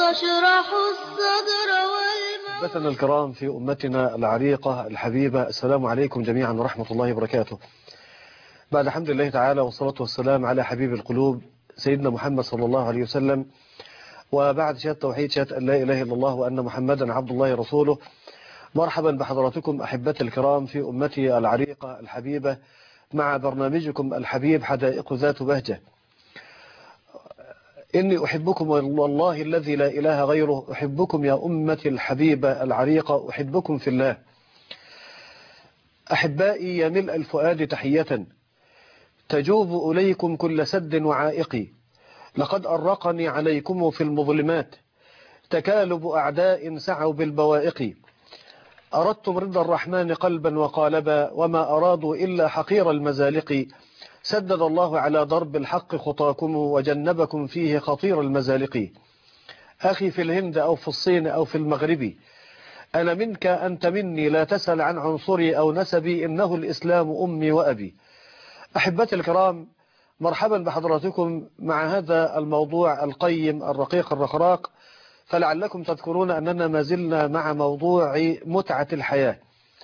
واشرح الصدر أحبتنا الكرام في أمتنا العريقة الحبيبة، السلام عليكم جميعا ورحمة الله وبركاته. بعد حمد الله تعالى والصلاة والسلام على حبيب القلوب سيدنا محمد صلى الله عليه وسلم، وبعد شهادة توحيد شهادة أن لا إله إلا الله وأن محمدا عبد الله ورسوله، مرحبا بحضراتكم أحبتي الكرام في أمتي العريقة الحبيبة مع برنامجكم الحبيب حدائق ذات بهجة. إني أحبكم والله الذي لا إله غيره، أحبكم يا أمتي الحبيبة العريقة، أحبكم في الله. أحبائي يا ملء الفؤاد تحية تجوب إليكم كل سد وعائق، لقد أرقني عليكم في المظلمات تكالب أعداء سعوا بالبوائق. أردتم رضا الرحمن قلبا وقالبا، وما أرادوا إلا حقير المزالق. سدد الله على ضرب الحق خطاكم وجنبكم فيه خطير المزالق. أخي في الهند أو في الصين أو في المغرب، أنا منك أنت مني، لا تسأل عن عنصري أو نسبي، إنه الإسلام أمي وأبي. أحبتي الكرام، مرحبا بحضراتكم مع هذا الموضوع القيم الرقيق الرقراق. فلعلكم تذكرون أننا ما زلنا مع موضوع متعة الحياة،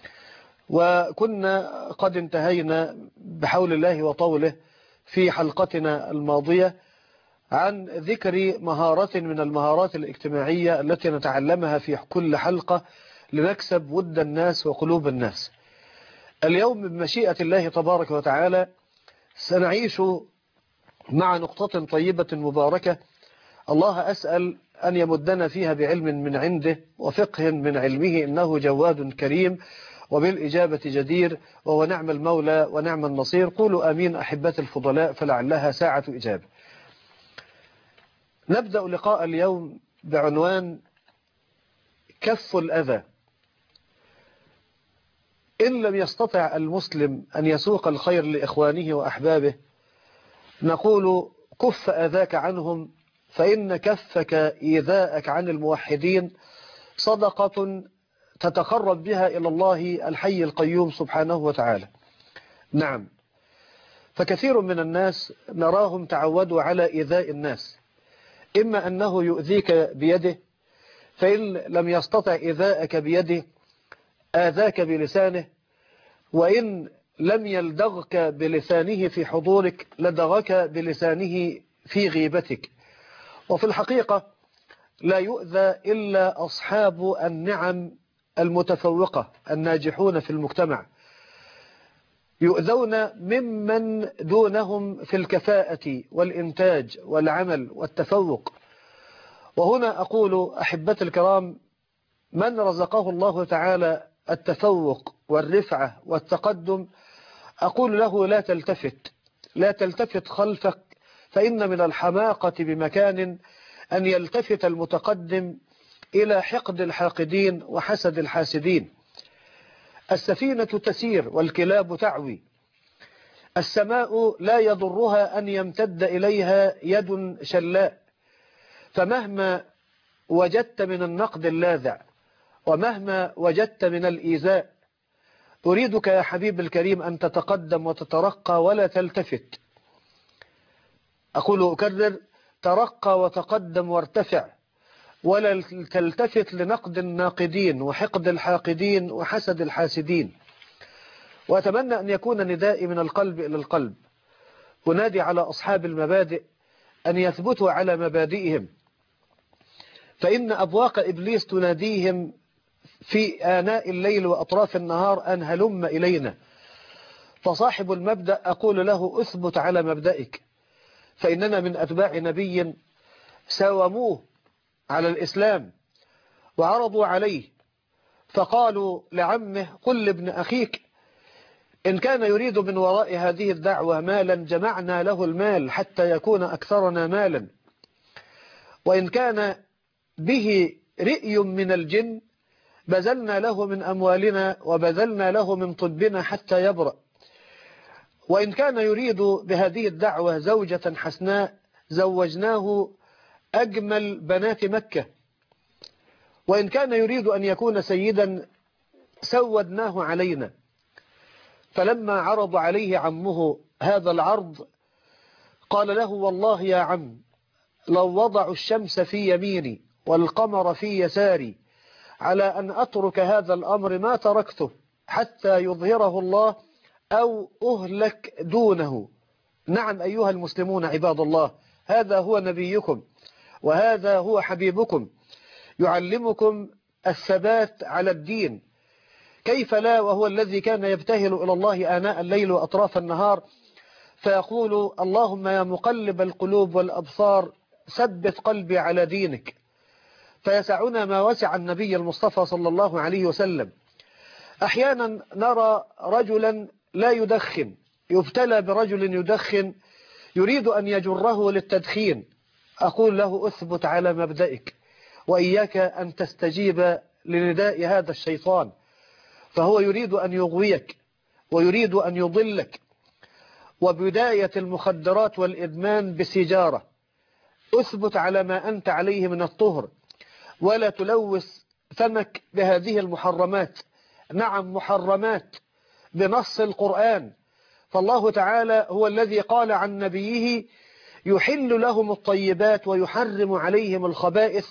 وكنا قد انتهينا بحول الله وطوله في حلقتنا الماضية عن ذكر مهارة من المهارات الاجتماعية التي نتعلمها في كل حلقة لنكسب ود الناس وقلوب الناس. اليوم بمشيئة الله تبارك وتعالى سنعيش مع نقطة طيبة مباركة، الله أسأل أن يمدنا فيها بعلم من عنده وفقه من علمه، إنه جواد كريم وبالإجابة جدير، وهو نعم المولى ونعم النصير. قولوا آمين أحبتي الفضلاء، فلعلها ساعة إجابة. نبدأ لقاء اليوم بعنوان كف الأذى. إن لم يستطع المسلم أن يسوق الخير لإخوانه وأحبابه، نقول كف أذاك عنهم، فإن كفك إيذاءك عن الموحدين صدقة تتقرب بها إلى الله الحي القيوم سبحانه وتعالى. نعم، فكثير من الناس نراهم تعودوا على إيذاء الناس، إما أنه يؤذيك بيده، فإن لم يستطع إيذاءك بيده آذاك بلسانه، وإن لم يلدغك بلسانه في حضورك لدغك بلسانه في غيبتك. وفي الحقيقة لا يؤذى إلا أصحاب النعم المتفوقة الناجحون في المجتمع، يؤذون ممن دونهم في الكفاءة والإنتاج والعمل والتفوق. وهنا أقول أحبتي الكرام، من رزقه الله تعالى التفوق والرفعة والتقدم، أقول له لا تلتفت خلفك، فإن من الحماقة بمكان أن يلتفت المتقدم إلى حقد الحاقدين وحسد الحاسدين. السفينة تسير والكلاب تعوي، السماء لا يضرها أن يمتد إليها يد شلاء، فمهما وجدت من النقد اللاذع ومهما وجدت من الإيذاء، أريدك يا حبيب الكريم أن تتقدم وتترقى ولا تلتفت. أقول أكرر، ترقى وتقدم وارتفع، ولا تلتفت لنقد الناقدين وحقد الحاقدين وحسد الحاسدين. وأتمنى أن يكون ندائي من القلب إلى القلب، أنادي على أصحاب المبادئ أن يثبتوا على مبادئهم، فإن أبواق إبليس تناديهم في آناء الليل وأطراف النهار أن هلم إلينا. فصاحب المبدأ أقول له أثبت على مبدئك، فإننا من أتباع نبي ساوموه على الإسلام وعرضوا عليه، فقالوا لعمه قل لابن أخيك إن كان يريد من وراء هذه الدعوة مالا جمعنا له المال حتى يكون أكثرنا مالا، وإن كان به رئي من الجن بذلنا له من أموالنا وبذلنا له من طبنا حتى يبرأ، وإن كان يريد بهذه الدعوة زوجة حسناء زوجناه أجمل بنات مكة، وإن كان يريد أن يكون سيدا سودناه علينا. فلما عرض عليه عمه هذا العرض قال له والله يا عم لو وضعوا الشمس في يميني والقمر في يساري على أن أترك هذا الأمر ما تركته حتى يظهره الله أو أهلك دونه. نعم أيها المسلمون عباد الله، هذا هو نبيكم وهذا هو حبيبكم، يعلمكم الثبات على الدين. كيف لا وهو الذي كان يبتهل إلى الله آناء الليل وأطراف النهار فيقول اللهم يا مقلب القلوب والأبصار ثبت قلبي على دينك. فيسعنا ما وسع النبي المصطفى صلى الله عليه وسلم. أحيانا نرى رجلا لا يدخن، يبتلى برجل يدخن يريد أن يجره للتدخين، أقول له أثبت على مبدئك وإياك أن تستجيب لنداء هذا الشيطان، فهو يريد أن يغويك ويريد أن يضلك. وبداية المخدرات والإدمان بسجارة، أثبت على ما أنت عليه من الطهر ولا تلوث فمك بهذه المحرمات. نعم محرمات بنص القرآن، فالله تعالى هو الذي قال عن نبيه يحل لهم الطيبات ويحرم عليهم الخبائث،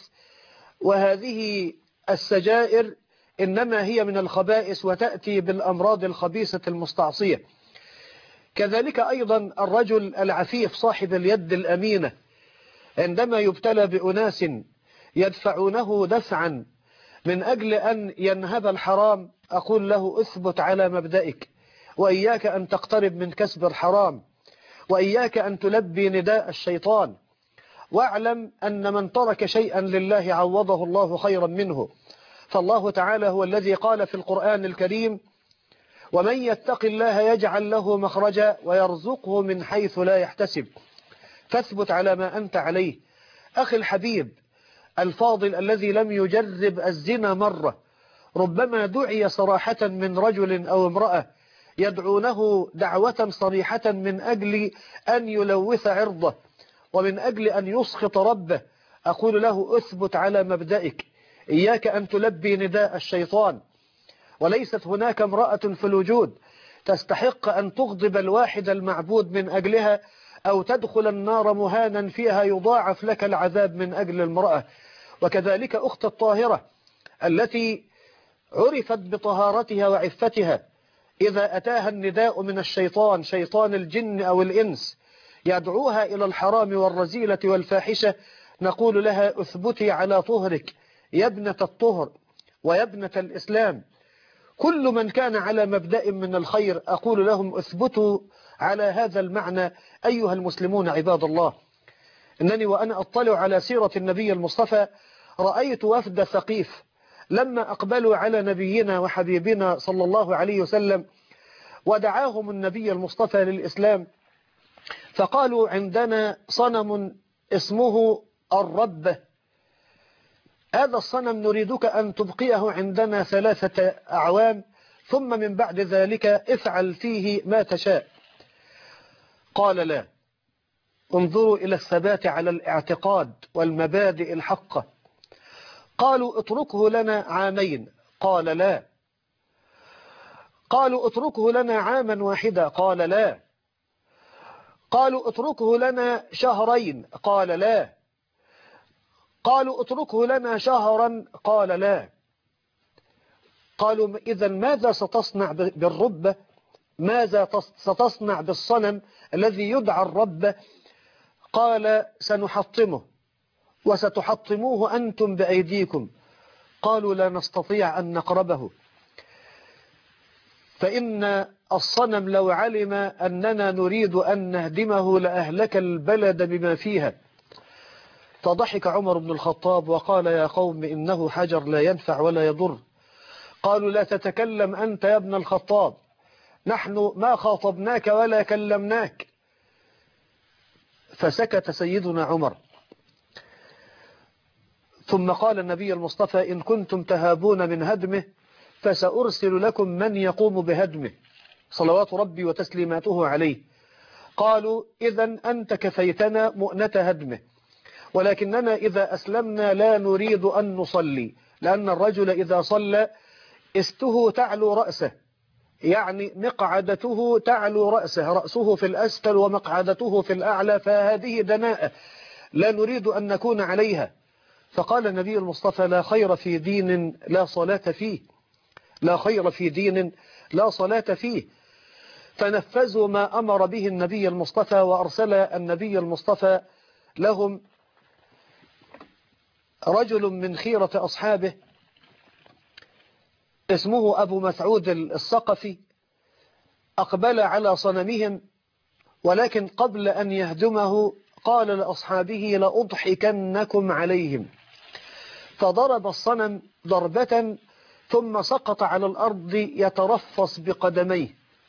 وهذه السجائر إنما هي من الخبائث وتأتي بالأمراض الخبيثة المستعصية. كذلك أيضا الرجل العفيف صاحب اليد الأمينة عندما يبتلى بأناس يدفعونه دفعا من أجل أن ينهب الحرام، أقول له أثبت على مبدئك وإياك أن تقترب من كسب الحرام وإياك أن تلبي نداء الشيطان، واعلم أن من ترك شيئا لله عوضه الله خيرا منه. فالله تعالى هو الذي قال في القرآن الكريم ومن يتق الله يجعل له مخرجا ويرزقه من حيث لا يحتسب. فاثبت على ما أنت عليه. أخي الحبيب الفاضل الذي لم يجرب الزنا مرة، ربما دعي صراحة من رجل أو امرأة يدعونه دعوة صريحة من أجل أن يلوث عرضه ومن أجل أن يسخط ربه، أقول له أثبت على مبدئك، إياك أن تلبي نداء الشيطان. وليست هناك امرأة في الوجود تستحق أن تغضب الواحد المعبود من أجلها أو تدخل النار مهانا فيها يضاعف لك العذاب من أجل المرأة. وكذلك أخت الطاهرة التي عرفت بطهارتها وعفتها، إذا أتاها النداء من الشيطان شيطان الجن أو الإنس يدعوها إلى الحرام والرزيلة والفاحشة، نقول لها أثبتي على طهرك يا ابنة الطهر ويا ابنة الإسلام. كل من كان على مبدأ من الخير أقول لهم أثبتوا على هذا المعنى. أيها المسلمون عباد الله، إنني وأنا أطلع على سيرة النبي المصطفى رأيت وفد ثقيف لما أقبلوا على نبينا وحبيبنا صلى الله عليه وسلم ودعاهم النبي المصطفى للإسلام، فقالوا عندنا صنم اسمه الربة، هذا الصنم نريدك أن تبقيه عندنا 3 أعوام ثم من بعد ذلك افعل فيه ما تشاء. قال لا، انظروا إلى الثبات على الاعتقاد والمبادئ الحقة. قالوا اتركه لنا 2 عام، قال لا. قالوا اتركه لنا 1 عام، قال لا. قالوا اتركه لنا 2 شهر، قال لا. قالوا اتركه لنا 1 شهر، قال لا. قالوا إذا ماذا ستصنع بالربة؟ ماذا ستصنع بالصنم الذي يدعى الربة؟ قال سنحطمه وستحطموه أنتم بأيديكم. قالوا لا نستطيع أن نقربه، فإن الصنم لو علم أننا نريد أن نهدمه لأهلك البلد بما فيها. فضحك عمر بن الخطاب وقال يا قوم إنه حجر لا ينفع ولا يضر. قالوا لا تتكلم أنت يا ابن الخطاب، نحن ما خاطبناك ولا كلمناك. فسكت سيدنا عمر. ثم قال النبي المصطفى إن كنتم تهابون من هدمه فسأرسل لكم من يقوم بهدمه صلوات ربي وتسليماته عليه. قالوا إذن أنت كفيتنا مؤنة هدمه، ولكننا إذا أسلمنا لا نريد أن نصلي، لأن الرجل إذا صلى استه تعلو رأسه، يعني مقعدته تعلو رأسه، رأسه في الأسفل ومقعدته في الأعلى، فهذه دناءة لا نريد أن نكون عليها. فقال النبي المصطفى: لا خير في دين لا صلاة فيه، لا خير في دين لا صلاة فيه. فنفذوا ما أمر به النبي المصطفى، وأرسل النبي المصطفى لهم رجل من خيرة أصحابه اسمه أبو مسعود الثقفي، أقبل على صنمهم، ولكن قبل أن يهدمه قال لأصحابه: لأضحكنكم عليهم. فضرب الصنم ضربة ثم سقط على الأرض يترفص بقدميه،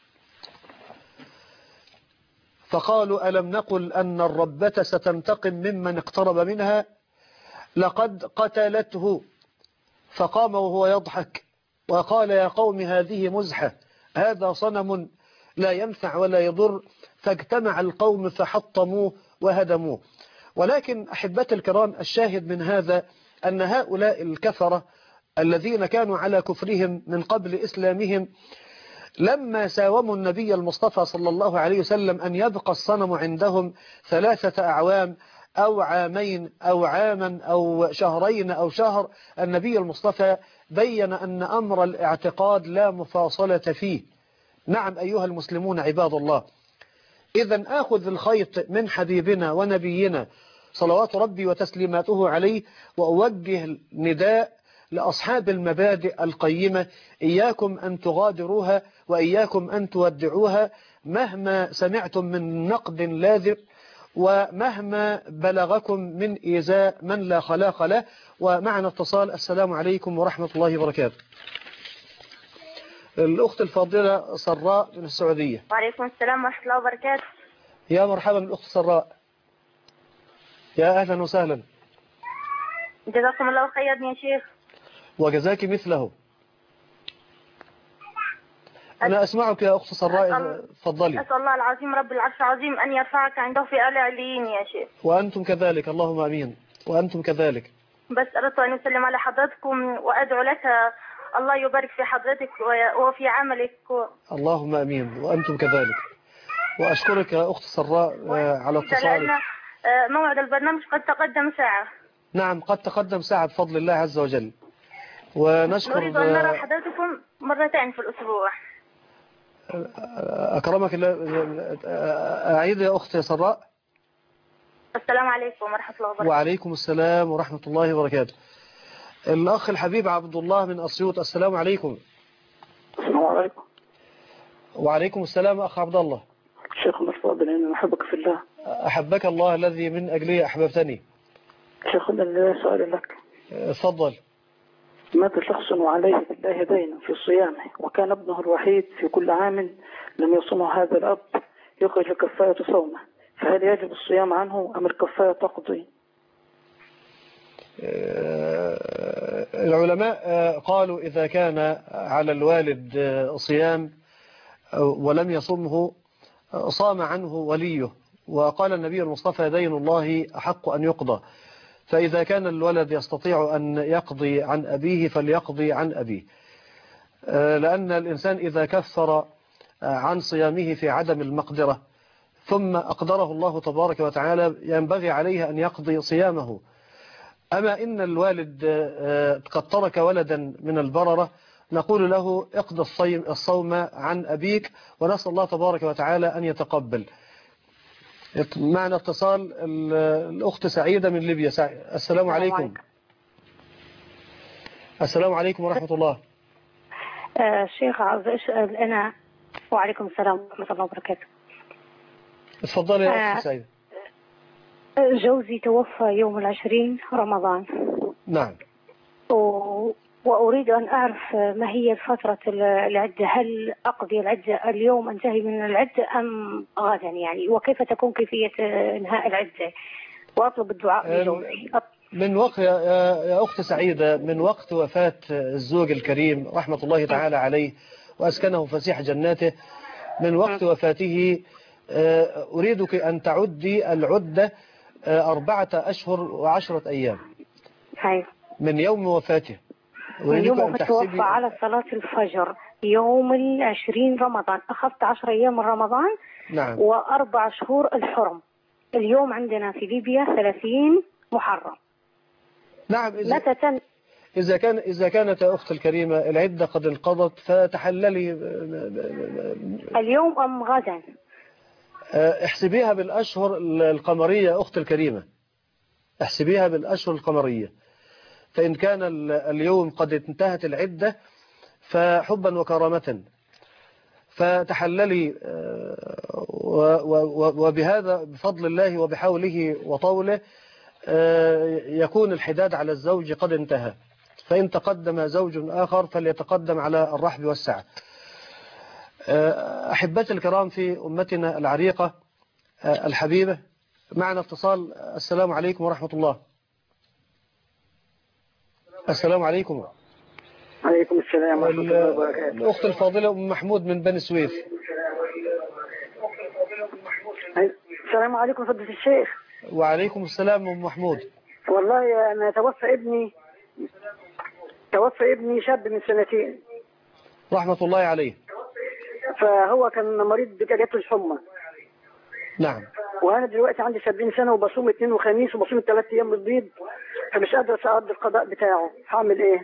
فقالوا: ألم نقل أن الربة ستنتقم ممن اقترب منها؟ لقد قتلته. فقام وهو يضحك وقال: يا قوم هذه مزحة، هذا صنم لا ينفع ولا يضر. فاجتمع القوم فحطموه وهدموه. ولكن أحبتي الكرام، الشاهد من هذا أن هؤلاء الكفرة الذين كانوا على كفرهم من قبل إسلامهم، لما ساوموا النبي المصطفى صلى الله عليه وسلم أن يبقى الصنم عندهم 3 أعوام أو عامين أو عاما أو شهرين أو شهر، النبي المصطفى بين أن أمر الاعتقاد لا مفاصلة فيه. نعم أيها المسلمون عباد الله، إذا آخذ الخيط من حبيبنا ونبينا صلوات ربي وتسليماته عليه، وأوجه نداء لأصحاب المبادئ القيمة: إياكم أن تغادروها وإياكم أن تودعوها، مهما سمعتم من نقد لاذع ومهما بلغكم من إيذاء من لا خلاق له. ومعنا اتصال. السلام عليكم ورحمة الله وبركاته. الأخت الفاضلة سراء من السعودية. وعليكم السلام ورحمة الله وبركاته. يا مرحبا الأخت سراء، يا أهلا وسهلا. جزاكم الله خيرا يا شيخ. وجزاك مثله. أنا أسمعك يا أخت سراء، تفضلي. أسأل الله العظيم رب العرش العظيم أن يرفعك عنده في أعلى عليين يا شيخ. وأنتم كذلك، اللهم أمين. وأنتم كذلك. بس أردت أن أسلم على حضرتكم وأدعو لك الله يبارك في حضرتك وفي عملك اللهم أمين. وأنتم كذلك. وأشكرك يا أخت سراء على اتصالك. لأن موعد البرنامج قد تقدم ساعة. نعم قد تقدم ساعة بفضل الله عز وجل. ونشكر. نريد أن نرى حضرتكم مرتين في الأسبوع. أكرمك الله. أعيد يا أختي سراء. السلام عليكم ورحمة الله وبركاته. وعليكم السلام ورحمة الله وبركاته. الأخ الحبيب عبد الله من أسيوط. السلام عليكم. السلام عليكم. وعليكم السلام أخ عبد الله. شيخنا الفاضل، أنا أحبك في الله. أحبك الله الذي من أجله أحببتني. شيخنا لله سؤال لك. تفضل. مات شخص وعليه بالله دين في صيامه، وكان ابنه الوحيد في كل عام لم يصومه هذا الأب يخرج كفارة صومه، فهل يجب الصيام عنه أم الكفارة تقضي؟ العلماء قالوا إذا كان على الوالد صيام ولم يصمه صام عنه وليه، وقال النبي المصطفى: دين الله أحق أن يقضى. فإذا كان الولد يستطيع أن يقضي عن أبيه فليقضي عن أبيه، لأن الإنسان إذا كفر عن صيامه في عدم المقدرة ثم أقدره الله تبارك وتعالى ينبغي عليه أن يقضي صيامه. أما إن الوالد قد ترك ولدا من البررة نقول له: اقضي الصوم عن أبيك، ونسأل الله تبارك وتعالى أن يتقبل. معنا اتصال الأخت سعيدة من ليبيا. السلام عليكم. السلام عليكم ورحمة الله. شيخ عاوز أسأل أنا. وعليكم السلام ورحمة الله وبركاته. اتفضلي يا أخت سعيدة. جوزي توفى يوم 20 رمضان. نعم. وأريد أن أعرف ما هي فترة العدة، هل أقضي العدة اليوم أنتهي من العدة أم غدا يعني، وكيف تكون كيفية إنهاء العدة، وأطلب الدعاء لجوزي. من وقت يا أخت سعيدة، من وقت وفاة الزوج الكريم رحمة الله تعالى عليه وأسكنه فسيح جناته، من وقت وفاته أريدك أن تعدي العدة 4 أشهر و10 أيام من يوم وفاته. يوم توفى على صلاة الفجر يوم 20 رمضان، أخذت 10 أيام من رمضان. نعم. و4 شهور الحرم. اليوم عندنا في ليبيا 30 محرم. نعم. متى إذا كانت يا أخت الكريمة العدة قد انقضت فتحللي اليوم أم غدا؟ احسبيها بالأشهر القمرية يا أخت الكريمة، احسبيها بالأشهر القمرية. فإن كان اليوم قد انتهت العدة فحبا وكرامة فتحللي، وبهذا بفضل الله وبحوله وطوله يكون الحداد على الزوج قد انتهى. فإن تقدم زوج آخر فليتقدم على الرحب والسعة. أحبتي الكرام في أمتنا العريقة الحبيبة، معنا اتصال. السلام عليكم ورحمة الله. السلام عليكم. عليكم السلام ورحمة الله وبركاته. الأخت الفاضلة أم محمود من بني سويف. السلام عليكم فضيلة الشيخ. وعليكم السلام أم محمود. والله أنا توفى ابني شاب من 2 سنين. رحمة الله عليه. فهو كان مريض بجلطة الحمى. نعم. وأنا دلوقتي عندي 70 سنة وبصوم 2 وخميس وبصوم 3 أيام البيض، فمش قادر أقضي القضاء بتاعه، هعمل إيه؟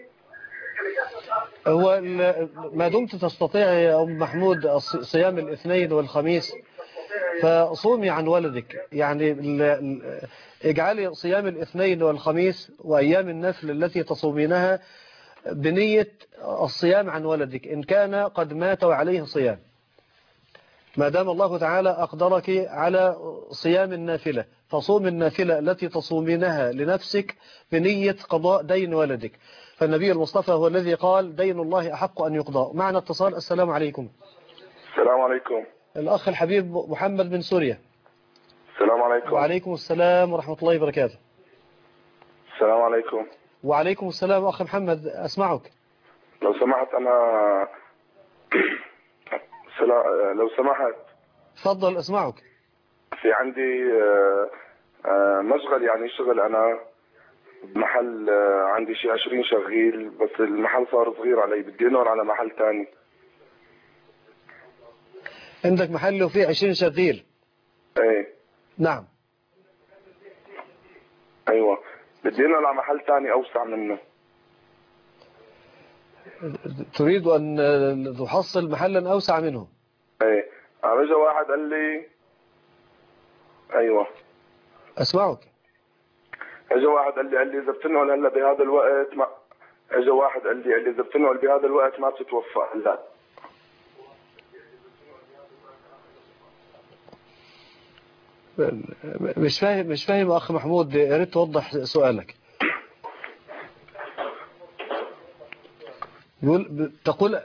هو ما دمت تستطيع يا أم محمود صيام الاثنين والخميس فصومي عن ولدك، يعني اجعلي صيام الاثنين والخميس وأيام النفل التي تصومينها بنية الصيام عن ولدك إن كان قد مات وعليه صيام، ما دام الله تعالى أقدرك على صيام النافلة فصوم النافلة التي تصومينها لنفسك بنية قضاء دين ولدك. فالنبي المصطفى هو الذي قال دين الله أحق أن يقضى. معنا اتصال. السلام عليكم. السلام عليكم. الأخ الحبيب محمد من سوريا. السلام عليكم. وعليكم السلام ورحمة الله وبركاته. السلام عليكم. وعليكم السلام أخ محمد، أسمعك. لو سمحت لو سمحت. تفضل أسمعك. في عندي مشغل، يعني شغل أنا بمحل، عندي شيء 20 شغيل، بس المحل صار صغير علي، بدي انقل على محل ثاني. عندك محل وفيه 20 شغيل؟ ايه. نعم. ايوه، بدي انقل على محل ثاني اوسع منه. تريد ان تحصل محلا اوسع منه؟ ايه. اجى واحد قال لي. ايوه اسمعك. اجى واحد قال لي اذا بتنقل هلا بهذا الوقت ما اجى واحد قال لي اذا بتنقل بهذا الوقت ما بتتوفى هلا. مش فاهم اخ محمود، يا ريت توضح سؤالك. تقول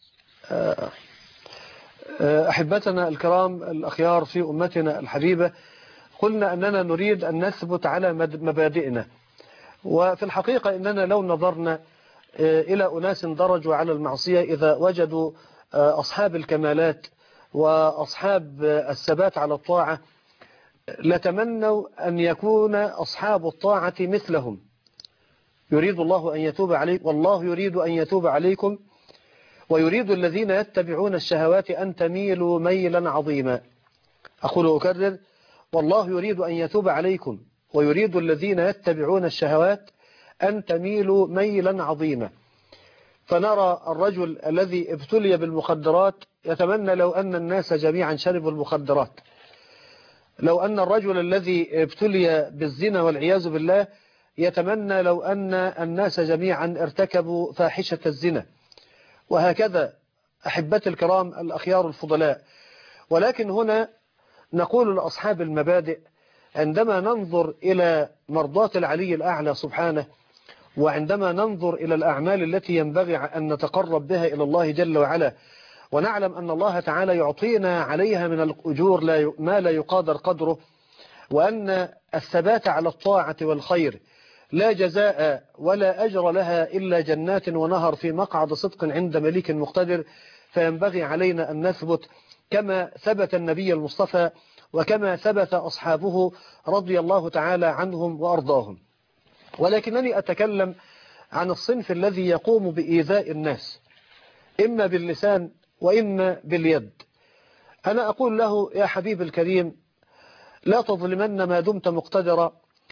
احبتنا الكرام الاخيار في امتنا الحبيبه، قلنا اننا نريد ان نثبت على مبادئنا، وفي الحقيقه اننا لو نظرنا الى اناس درجوا على المعصيه اذا وجدوا اصحاب الكمالات واصحاب الثبات على الطاعه لتمنوا أن يكون أصحاب الطاعة مثلهم. يريد الله أن يتوب عليكم، والله يريد أن يتوب عليكم، ويريد الذين يتبعون الشهوات أن تميلوا ميلا عظيما. أقول أكرر، والله يريد أن يتوب عليكم ويريد الذين يتبعون الشهوات أن تميلوا ميلا عظيما. فنرى الرجل الذي ابتلي بالمخدرات يتمنى لو أن الناس جميعا شربوا المخدرات، لو أن الرجل الذي ابتلي بالزنا والعياذ بالله يتمنى لو أن الناس جميعا ارتكبوا فاحشة الزنا، وهكذا أحبتي الكرام الأخيار الفضلاء. ولكن هنا نقول لأصحاب المبادئ عندما ننظر إلى مرضات العلي الأعلى سبحانه، وعندما ننظر إلى الأعمال التي ينبغي أن نتقرب بها إلى الله جل وعلا، ونعلم أن الله تعالى يعطينا عليها من الأجور ما لا يقادر قدره، وأن الثبات على الطاعة والخير لا جزاء ولا أجر لها إلا جنات ونهر في مقعد صدق عند مليك مقتدر. فينبغي علينا أن نثبت كما ثبت النبي المصطفى وكما ثبت أصحابه رضي الله تعالى عنهم وأرضاهم. ولكنني أتكلم عن الصنف الذي يقوم بإيذاء الناس إما باللسان وإما باليد. أنا أقول له يا حبيب الكريم لا تظلمن ما دمت مقتدرا،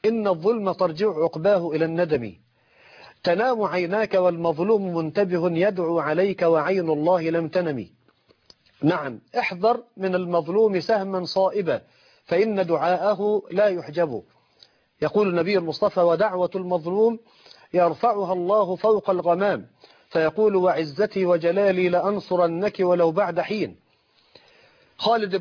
إن الظلم ترجع عقباه إلى الندم. تنام عيناك والمظلوم منتبه يدعو عليك وعين الله لم تنم. نعم، احذر من المظلوم سهما صائبا فإن دعاءه لا يحجب. يقول النبي المصطفى: ودعوة المظلوم يرفعها الله فوق الغمام، فيقول: وعزتي وجلالي لأنصرنك ولو بعد حين. خالد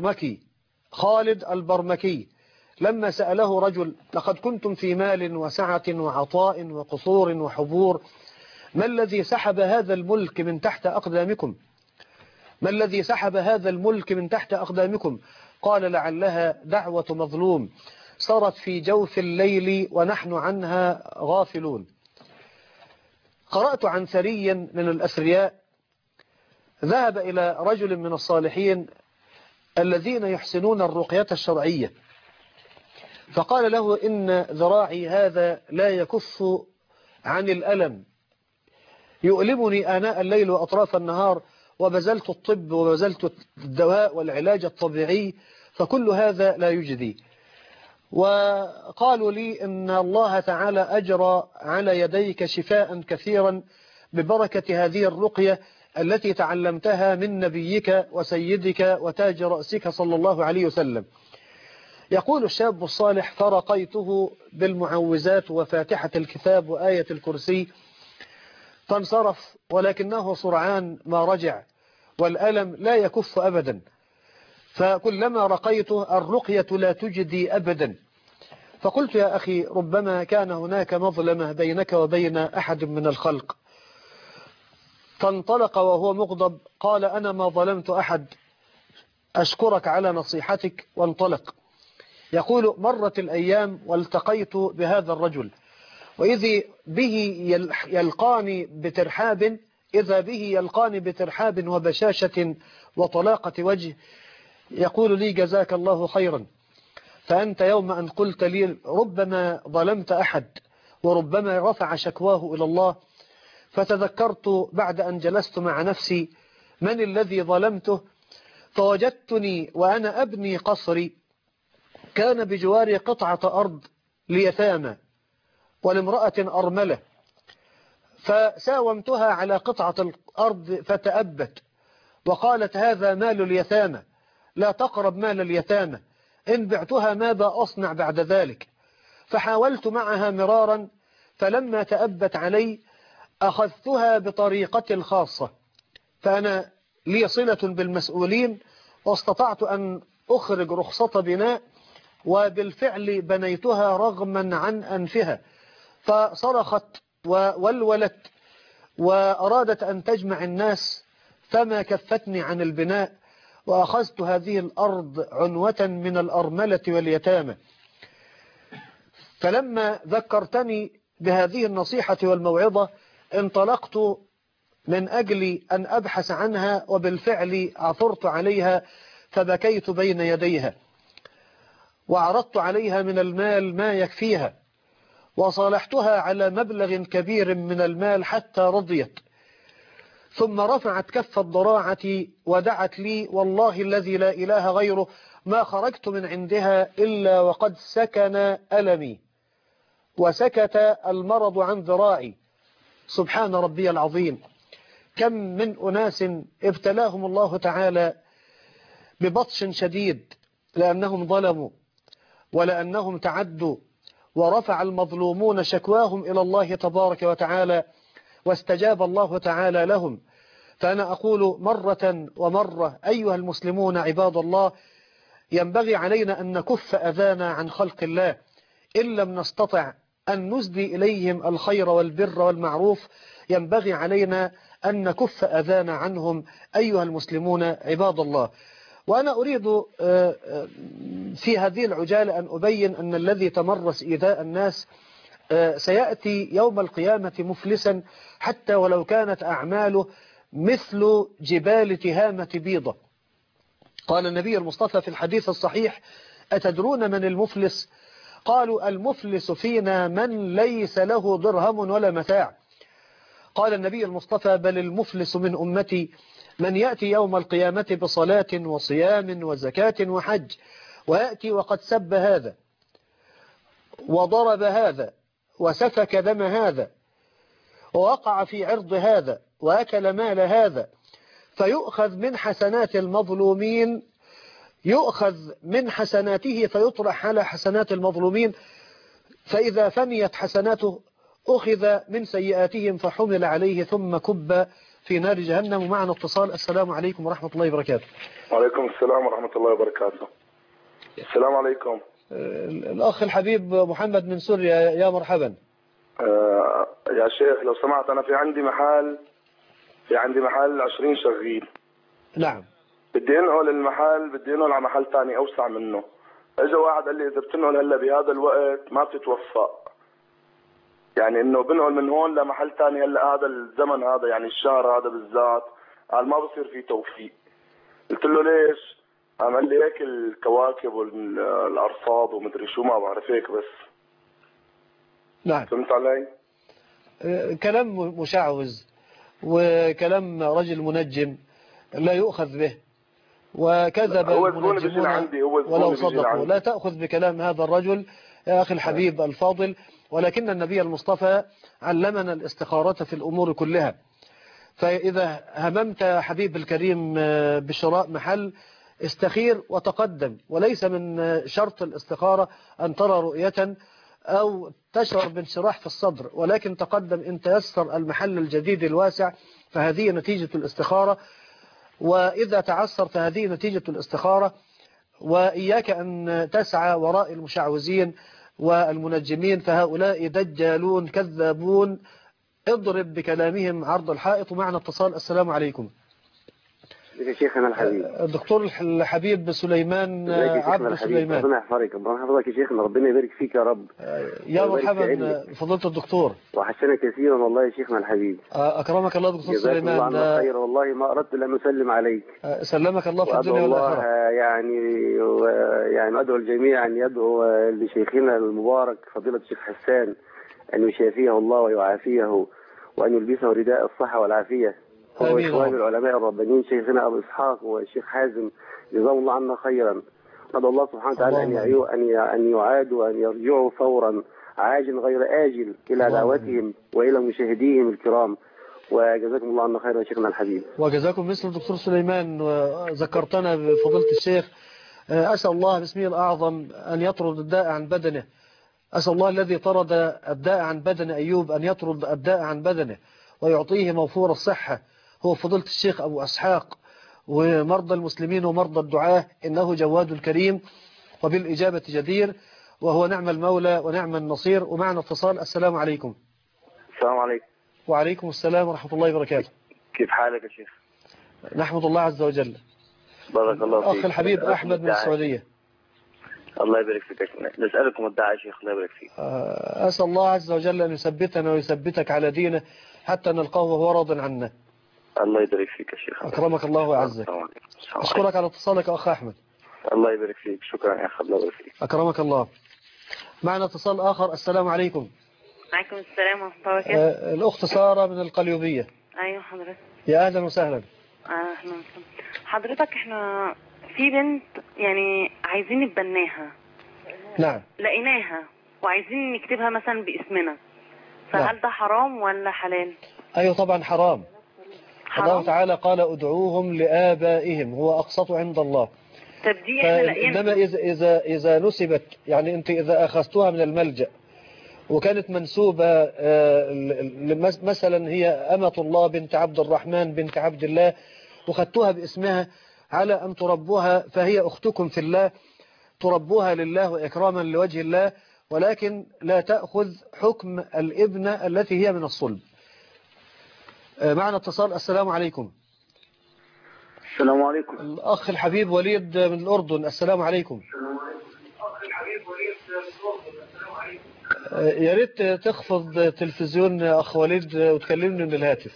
البرمكي لما سأله رجل: لقد كنتم في مال وسعة وعطاء وقصور وحبور، ما الذي سحب هذا الملك من تحت أقدامكم؟ ما الذي سحب هذا الملك من تحت أقدامكم؟ قال: لعلها دعوة مظلوم صارت في جوف الليل ونحن عنها غافلون. قرأت عن ثري من الأثرياء ذهب إلى رجل من الصالحين الذين يحسنون الرقية الشرعية، فقال له: إن ذراعي هذا لا يكف عن الألم، يؤلمني آناء الليل وأطراف النهار، وبذلت الطب وبذلت الدواء والعلاج الطبيعي فكل هذا لا يجدي. وقالوا لي إن الله تعالى أجرى على يديك شفاء كثيرا ببركة هذه الرقية التي تعلمتها من نبيك وسيدك وتاج رأسك صلى الله عليه وسلم. يقول الشاب الصالح: فرقيته بالمعوذات وفاتحة الكتاب وآية الكرسي فانصرف، ولكنه سرعان ما رجع والألم لا يكف أبدا، فكلما رقيته الرقية لا تجدي أبدا. فقلت: يا أخي، ربما كان هناك مظلمة بينك وبين أحد من الخلق. فانطلق وهو مغضب، قال: أنا ما ظلمت أحد، أشكرك على نصيحتك، وانطلق. يقول: مرت الأيام والتقيت بهذا الرجل، وإذا به يلقاني بترحاب وبشاشة وطلاقة وجه، يقول لي: جزاك الله خيرا، فأنت يوم أن قلت لي ربما ظلمت أحد وربما رفع شكواه إلى الله، فتذكرت بعد أن جلست مع نفسي من الذي ظلمته، فوجدتني وأنا أبني قصري كان بجواري قطعة أرض ليتامى ولامرأة أرملة، فساومتها على قطعة الأرض فتأبت وقالت: هذا مال اليتامى، لا تقرب مال اليتامى، إن بعتها ماذا أصنع بعد ذلك؟ فحاولت معها مرارا، فلما تأبت علي أخذتها بطريقتي الخاصة، فأنا لي صلة بالمسؤولين واستطعت أن أخرج رخصة بناء، وبالفعل بنيتها رغما عن أنفها، فصرخت وولولت وأرادت أن تجمع الناس، فما كفتني عن البناء، وأخذت هذه الأرض عنوة من الأرملة واليتامى. فلما ذكرتني بهذه النصيحة والموعظة انطلقت من أجل أن أبحث عنها، وبالفعل عثرت عليها فبكيت بين يديها، وعرضت عليها من المال ما يكفيها، وصالحتها على مبلغ كبير من المال حتى رضيت، ثم رفعت كف الضراعة ودعت لي: والله الذي لا إله غيره ما خرجت من عندها إلا وقد سكن ألمي وسكت المرض عن ذراعي. سبحان ربي العظيم، كم من أناس ابتلاهم الله تعالى ببطش شديد لأنهم ظلموا ولأنهم تعدوا، ورفع المظلومون شكواهم إلى الله تبارك وتعالى واستجاب الله تعالى لهم. فأنا أقول مرة ومرة: أيها المسلمون عباد الله، ينبغي علينا أن نكف أذانا عن خلق الله، إن لم نستطع أن نسدي إليهم الخير والبر والمعروف ينبغي علينا أن نكف أذانا عنهم أيها المسلمون عباد الله. وأنا أريد في هذه العجالة أن أبين أن الذي تمرس إيذاء الناس سيأتي يوم القيامة مفلسا، حتى ولو كانت أعماله مثل جبال تهامة بيضة. قال النبي المصطفى في الحديث الصحيح: أتدرون من المفلس؟ قالوا: المفلس فينا من ليس له درهم ولا متاع. قال النبي المصطفى: بل المفلس من أمتي من يأتي يوم القيامة بصلاة وصيام وزكاة وحج، ويأتي وقد سب هذا وضرب هذا وسفك دم هذا ووقع في عرض هذا وأكل مال هذا، فيؤخذ من حسنات المظلومين، يؤخذ من حسناته فيطرح على حسنات المظلومين، فإذا فنيت حسناته أخذ من سيئاتهم فحمل عليه ثم كب في نار جهنم. معنا اتصال. السلام عليكم ورحمة الله وبركاته. وعليكم السلام ورحمة الله وبركاته. السلام عليكم. الأخ الحبيب محمد من سوريا، يا مرحبا. يا شيخ لو سمعت، أنا في عندي محل 20 شغيل. نعم. بدي انقل المحل، بدي انقل على محل ثاني أوسع منه. اجى واحد قال لي إذا بتنقل هلا بهذا الوقت ما بتتوفق، يعني إنه بنقل من هون لمحل ثاني هلا هذا الزمن هذا، يعني الشهر هذا بالذات، قال ما بصير فيه توفيق. قلت له ليش؟ قال لي هيك الكواكب والأرصاد ومدري شو، ما بعرف هيك بس. نعم. فهمت علي؟ كلام مشعوذ وكلام رجل منجم لا يؤخذ به، وكذب المنجمون ولو صدقوا. لا تأخذ بكلام هذا الرجل يا أخي الحبيب الفاضل، ولكن النبي المصطفى علمنا الاستخارة في الأمور كلها. فإذا هممت حبيب الكريم بشراء محل استخير وتقدم، وليس من شرط الاستخارة أن ترى رؤية أو تشعر بانشراح في الصدر، ولكن تقدم إن تيسر المحل الجديد الواسع فهذه نتيجة الاستخارة، وإذا تعسر فهذه نتيجة الاستخارة. وإياك أن تسعى وراء المشعوذين والمنجمين، فهؤلاء دجالون كذابون، اضرب بكلامهم عرض الحائط. ومعنا اتصال. السلام عليكم. يا شيخنا الحبيب الدكتور الحبيب سليمان عبد سليمان. ربنا يحفظك، ربنا يحفظك يا شيخنا، ربنا يبارك فيك يا رب. يا مرحبا فضيلة الدكتور. وحشنا كثيرا والله يا شيخنا الحبيب. أكرمك الله دكتور سليمان. جزاك الله خير، والله ما أردت إلا أن أسلم عليك. سلمك الله في الدنيا والآخرة. يعني أدعو الجميع أن يدعو لشيخنا المبارك فضيلة الشيخ حسان أن يشافيه الله ويعافيه وأن يلبسه رداء الصحة والعافية، هو إخوان العلماء الربانيين شيخنا أبو إسحاق والشيخ حازم جزاهم الله عنا خيرا. ندعو الله سبحانه وتعالى أن يعادوا وأن يرجعوا فورا عاجل غير آجل إلى دعوتهم وإلى مشاهديهم الكرام، وجزاكم الله عنا خيرا يا شيخنا الحبيب. وجزاكم مثل الدكتور سليمان. وذكرتنا بفضيلة الشيخ. أسأل الله باسمه الأعظم أن يطرد الداء عن بدنه. أسأل الله الذي طرد الداء عن بدن أيوب أن يطرد الداء عن بدنه ويعطيه موفور الصحة، هو فضيلة الشيخ أبو إسحاق، ومرضى المسلمين ومرضى الدعاة، إنه جواد كريم وبالإجابة جدير، وهو نعم المولى ونعم النصير. ومعنا اتصال. السلام عليكم. السلام عليكم. وعليكم السلام ورحمة الله وبركاته. كيف حالك يا شيخ؟ نحمد الله عز وجل. بارك الله فيك. أخ الحبيب أحمد من السعودية. الله يبارك فيك. نسألكم الدعاء يا شيخ، الله يبارك فيك. أسأل الله عز وجل أن يثبتنا ويثبتك على دينه حتى نلقاه وهو راض عنا. الله يبارك فيك يا شيخ. أكرمك الله وعزك. أشكرك على اتصالك أخ أحمد. الله يبارك فيك. شكرا يا أخي، الله يبارك فيك. أكرمك الله. معنا اتصال آخر. السلام عليكم. وعليكم السلام ورحمة الله وبركاته. الأخت سارة من القليوبية. أيوة حضرتك. يا أهلا وسهلا. أهلا وسهلا حضرتك. احنا في بنت يعني عايزين نتبناها. نعم. لقيناها وعايزين نكتبها مثلا باسمنا، فهل ده حرام ولا حلال؟ أيوة طبعا حرام. الله تعالى قال ادعوهم لآبائهم هو أقسط عند الله. طب دي احنا لقينا. إنما إذا نسبت، يعني أنت إذا أخذتها من الملجأ وكانت منسوبة مثلا هي أمة الله بنت عبد الرحمن بنت عبد الله، وخدتوها باسمها على أن تربوها، فهي أختكم في الله، تربوها لله وإكراما لوجه الله، ولكن لا تأخذ حكم الابنة التي هي من الصلب. معنا اتصال. السلام عليكم. السلام عليكم. الأخ الحبيب وليد من الأردن. السلام عليكم. يا ريت تخفض تلفزيون يا أخ وليد وتكلمني من الهاتف.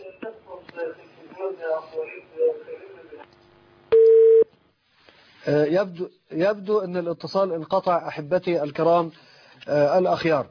يبدو أن الاتصال انقطع. أحبتي الكرام الأخيار،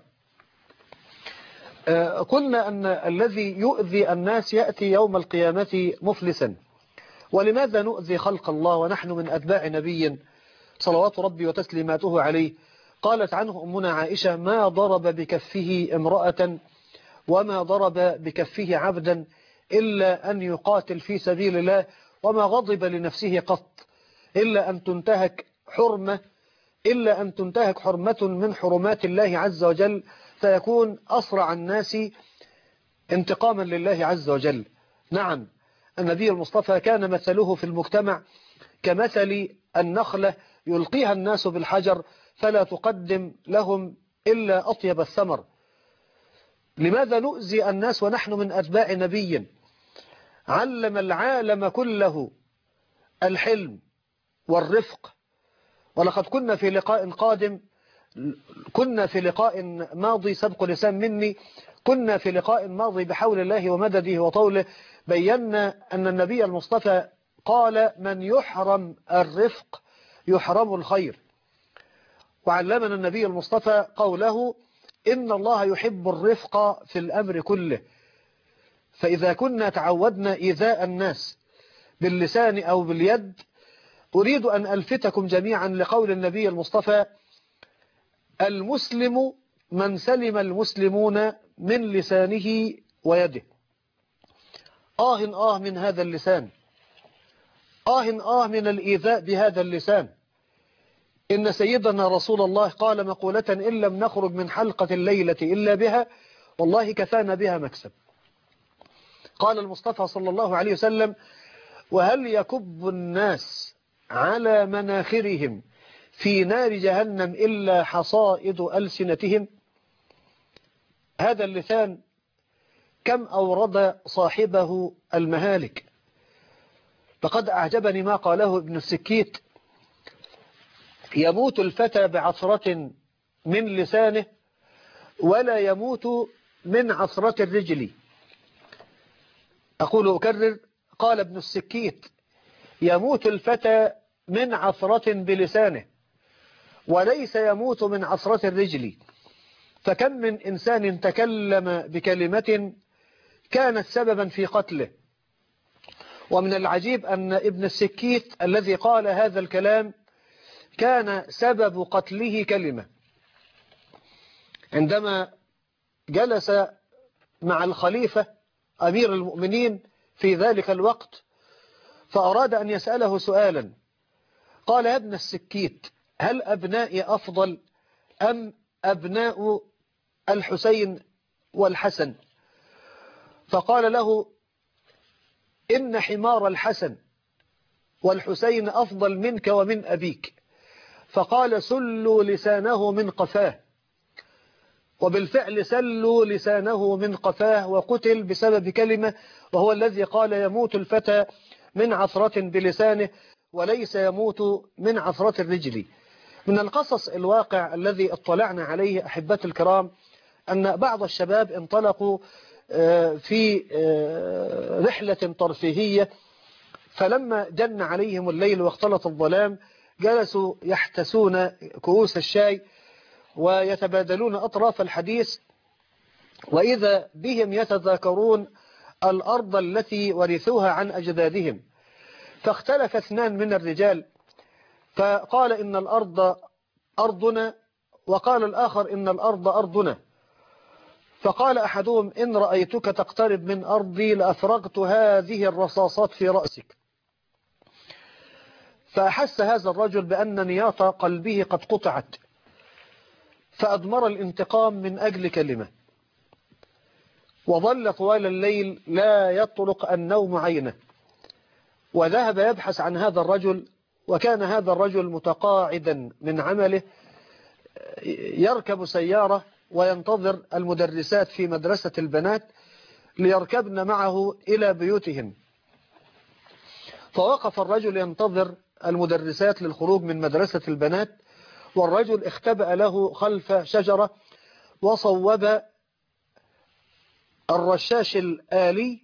قلنا أن الذي يؤذي الناس يأتي يوم القيامة مفلسا. ولماذا نؤذي خلق الله ونحن من أتباع نبي صلوات ربي وتسليماته عليه؟ قالت عنه أمنا عائشة: ما ضرب بكفه امرأة وما ضرب بكفه عبدا إلا أن يقاتل في سبيل الله، وما غضب لنفسه قط إلا أن تنتهك حرمة من حرمات الله عز وجل، فيكون أسرع الناس انتقاما لله عز وجل. نعم، النبي المصطفى كان مثله في المجتمع كمثل النخلة يلقيها الناس بالحجر فلا تقدم لهم إلا أطيب الثمر. لماذا نؤذي الناس ونحن من أتباع نبي علم العالم كله الحلم والرفق؟ ولقد كنا في لقاء ماضي، سبق لسان مني، كنا في لقاء ماضي بحول الله ومدده وطوله بينا أن النبي المصطفى قال: من يحرم الرفق يحرم الخير. وعلمنا النبي المصطفى قوله: إن الله يحب الرفق في الأمر كله. فإذا كنا تعودنا إيذاء الناس باللسان أو باليد، أريد أن ألفتكم جميعا لقول النبي المصطفى: المسلم من سلم المسلمون من لسانه ويده. آه من هذا اللسان، من الإيذاء بهذا اللسان. إن سيدنا رسول الله قال مقولة: إن لم نخرج من حلقة الليلة إلا بها والله كفانا بها مكسب. قال المصطفى صلى الله عليه وسلم: وهل يكب الناس على مناخرهم في نار جهنم إلا حصائد ألسنتهم؟ هذا اللسان كم أورد صاحبه المهالك. لقد أعجبني ما قاله ابن السكيت: يموت الفتى بعثرة من لسانه ولا يموت من عثرة الرجل. أقول أكرر، قال ابن السكيت: يموت الفتى من عثرة بلسانه وليس يموت من عثرة الرجل. فكم من إنسان تكلم بكلمة كانت سببا في قتله. ومن العجيب أن ابن السكيت الذي قال هذا الكلام كان سبب قتله كلمة. عندما جلس مع الخليفة أمير المؤمنين في ذلك الوقت فأراد أن يسأله سؤالا، قال: يا ابن السكيت، هل أبنائي أفضل أم أبناء الحسين والحسن؟ فقال له: إن حمار الحسن والحسين أفضل منك ومن أبيك. فقال: سلوا لسانه من قفاه. وبالفعل سلوا لسانه من قفاه وقتل بسبب كلمة، وهو الذي قال: يموت الفتى من عثرة بلسانه وليس يموت من عثرة الرجل. من القصص الواقع الذي اطلعنا عليه أحبتي الكرام أن بعض الشباب انطلقوا في رحلة ترفيهية، فلما جن عليهم الليل واختلط الظلام جلسوا يحتسون كؤوس الشاي ويتبادلون أطراف الحديث، وإذا بهم يتذاكرون الأرض التي ورثوها عن أجدادهم. فاختلف اثنان من الرجال، فقال: إن الأرض أرضنا، وقال الآخر: إن الأرض أرضنا. فقال أحدهم: إن رأيتك تقترب من أرضي لأفرغت هذه الرصاصات في رأسك. فأحس هذا الرجل بأن نياط قلبه قد قطعت، فأضمر الانتقام من أجل كلمة، وظل طوال الليل لا يطرق النوم عينه، وذهب يبحث عن هذا الرجل. وكان هذا الرجل متقاعدا من عمله يركب سيارة وينتظر المدرسات في مدرسة البنات ليركبن معه إلى بيوتهم. فوقف الرجل ينتظر المدرسات للخروج من مدرسة البنات، والرجل اختبأ له خلف شجرة وصوب الرشاش الآلي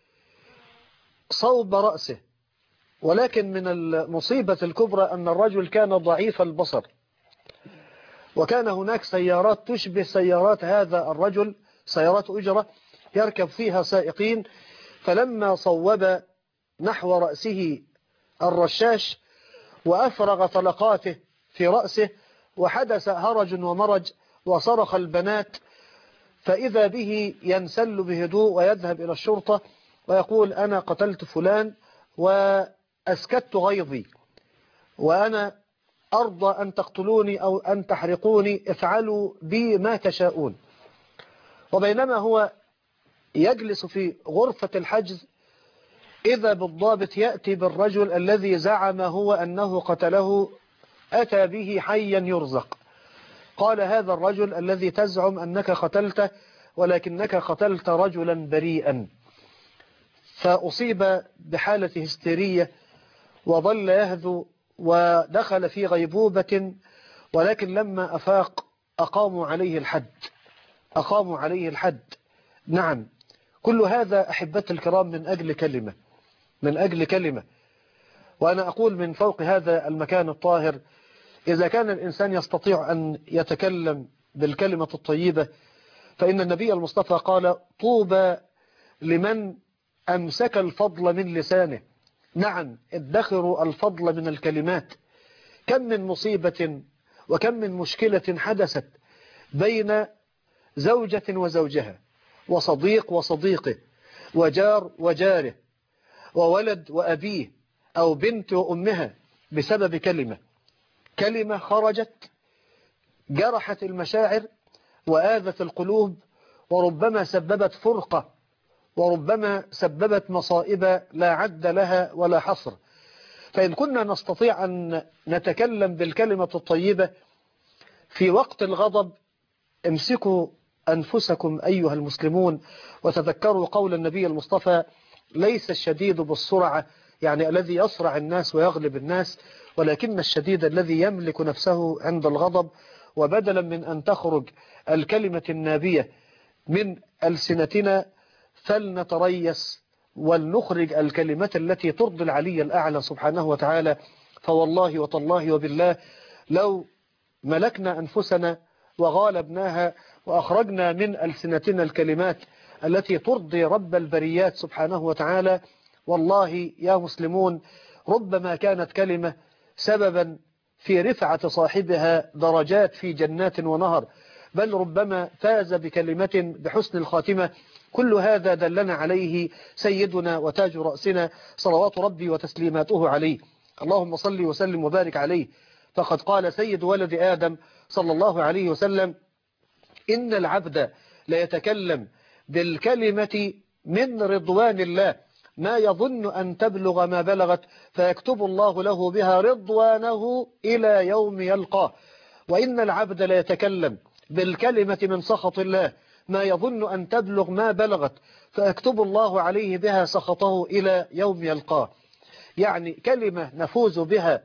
صوب رأسه. ولكن من المصيبة الكبرى أن الرجل كان ضعيف البصر، وكان هناك سيارات تشبه سيارات هذا الرجل، سيارات أجرة يركب فيها سائقين. فلما صوب نحو رأسه الرشاش وأفرغ طلقاته في رأسه وحدث هرج ومرج وصرخ البنات، فإذا به ينسل بهدوء ويذهب إلى الشرطة ويقول أنا قتلت فلان وأسكت غيظي، وأنا أرضى أن تقتلوني أو أن تحرقوني، افعلوا بي ما تشاءون. وبينما هو يجلس في غرفة الحجز إذا بالضابط يأتي بالرجل الذي زعم هو أنه قتله، أتى به حيا يرزق. قال هذا الرجل الذي تزعم أنك قتلته ولكنك قتلت رجلا بريئا. فأصيب بحالة هستيرية وظل يهذو ودخل في غيبوبة، ولكن لما أفاق أقاموا عليه الحد، أقاموا عليه الحد. نعم، كل هذا أحبتي الكرام من أجل كلمة، من أجل كلمة. وأنا أقول من فوق هذا المكان الطاهر، إذا كان الإنسان يستطيع أن يتكلم بالكلمة الطيبة، فإن النبي المصطفى قال طوبى لمن أمسك الفضل من لسانه. نعم، ادخروا الفضل من الكلمات. كم من مصيبة وكم من مشكلة حدثت بين زوجة وزوجها، وصديق وصديقه، وجار وجاره، وولد وأبيه، أو بنت وأمها، بسبب كلمة. كلمة خرجت جرحت المشاعر وآذت القلوب، وربما سببت فرقة، وربما سببت مصائب لا عد لها ولا حصر. فإن كنا نستطيع أن نتكلم بالكلمة الطيبة في وقت الغضب، امسكوا أنفسكم أيها المسلمون، وتذكروا قول النبي المصطفى ليس الشديد بالسرعة، يعني الذي يصرع الناس ويغلب الناس، ولكن الشديد الذي يملك نفسه عند الغضب. وبدلا من أن تخرج الكلمة النابية من ألسنتنا فلنتريس ولنخرج الكلمات التي ترضي العلي الأعلى سبحانه وتعالى. فوالله وتالله وبالله لو ملكنا أنفسنا وغالبناها وأخرجنا من ألسنتنا الكلمات التي ترضي رب البريات سبحانه وتعالى، والله يا مسلمون ربما كانت كلمة سببا في رفعة صاحبها درجات في جنات ونهر، بل ربما فاز بكلمة بحسن الخاتمة. كل هذا دلنا عليه سيدنا وتاج رأسنا صلوات ربي وتسليماته عليه. اللهم صل وسلم وبارك عليه. فقد قال سيد ولد آدم صلى الله عليه وسلم إن العبد ليتكلم بالكلمة من رضوان الله ما يظن أن تبلغ ما بلغت، فيكتب الله له بها رضوانه إلى يوم يلقاه. وإن العبد ليتكلم بالكلمة من سخط الله ما يظن أن تبلغ ما بلغت، فيكتب الله عليه بها سخطه إلى يوم يلقاه. يعني كلمة نفوز بها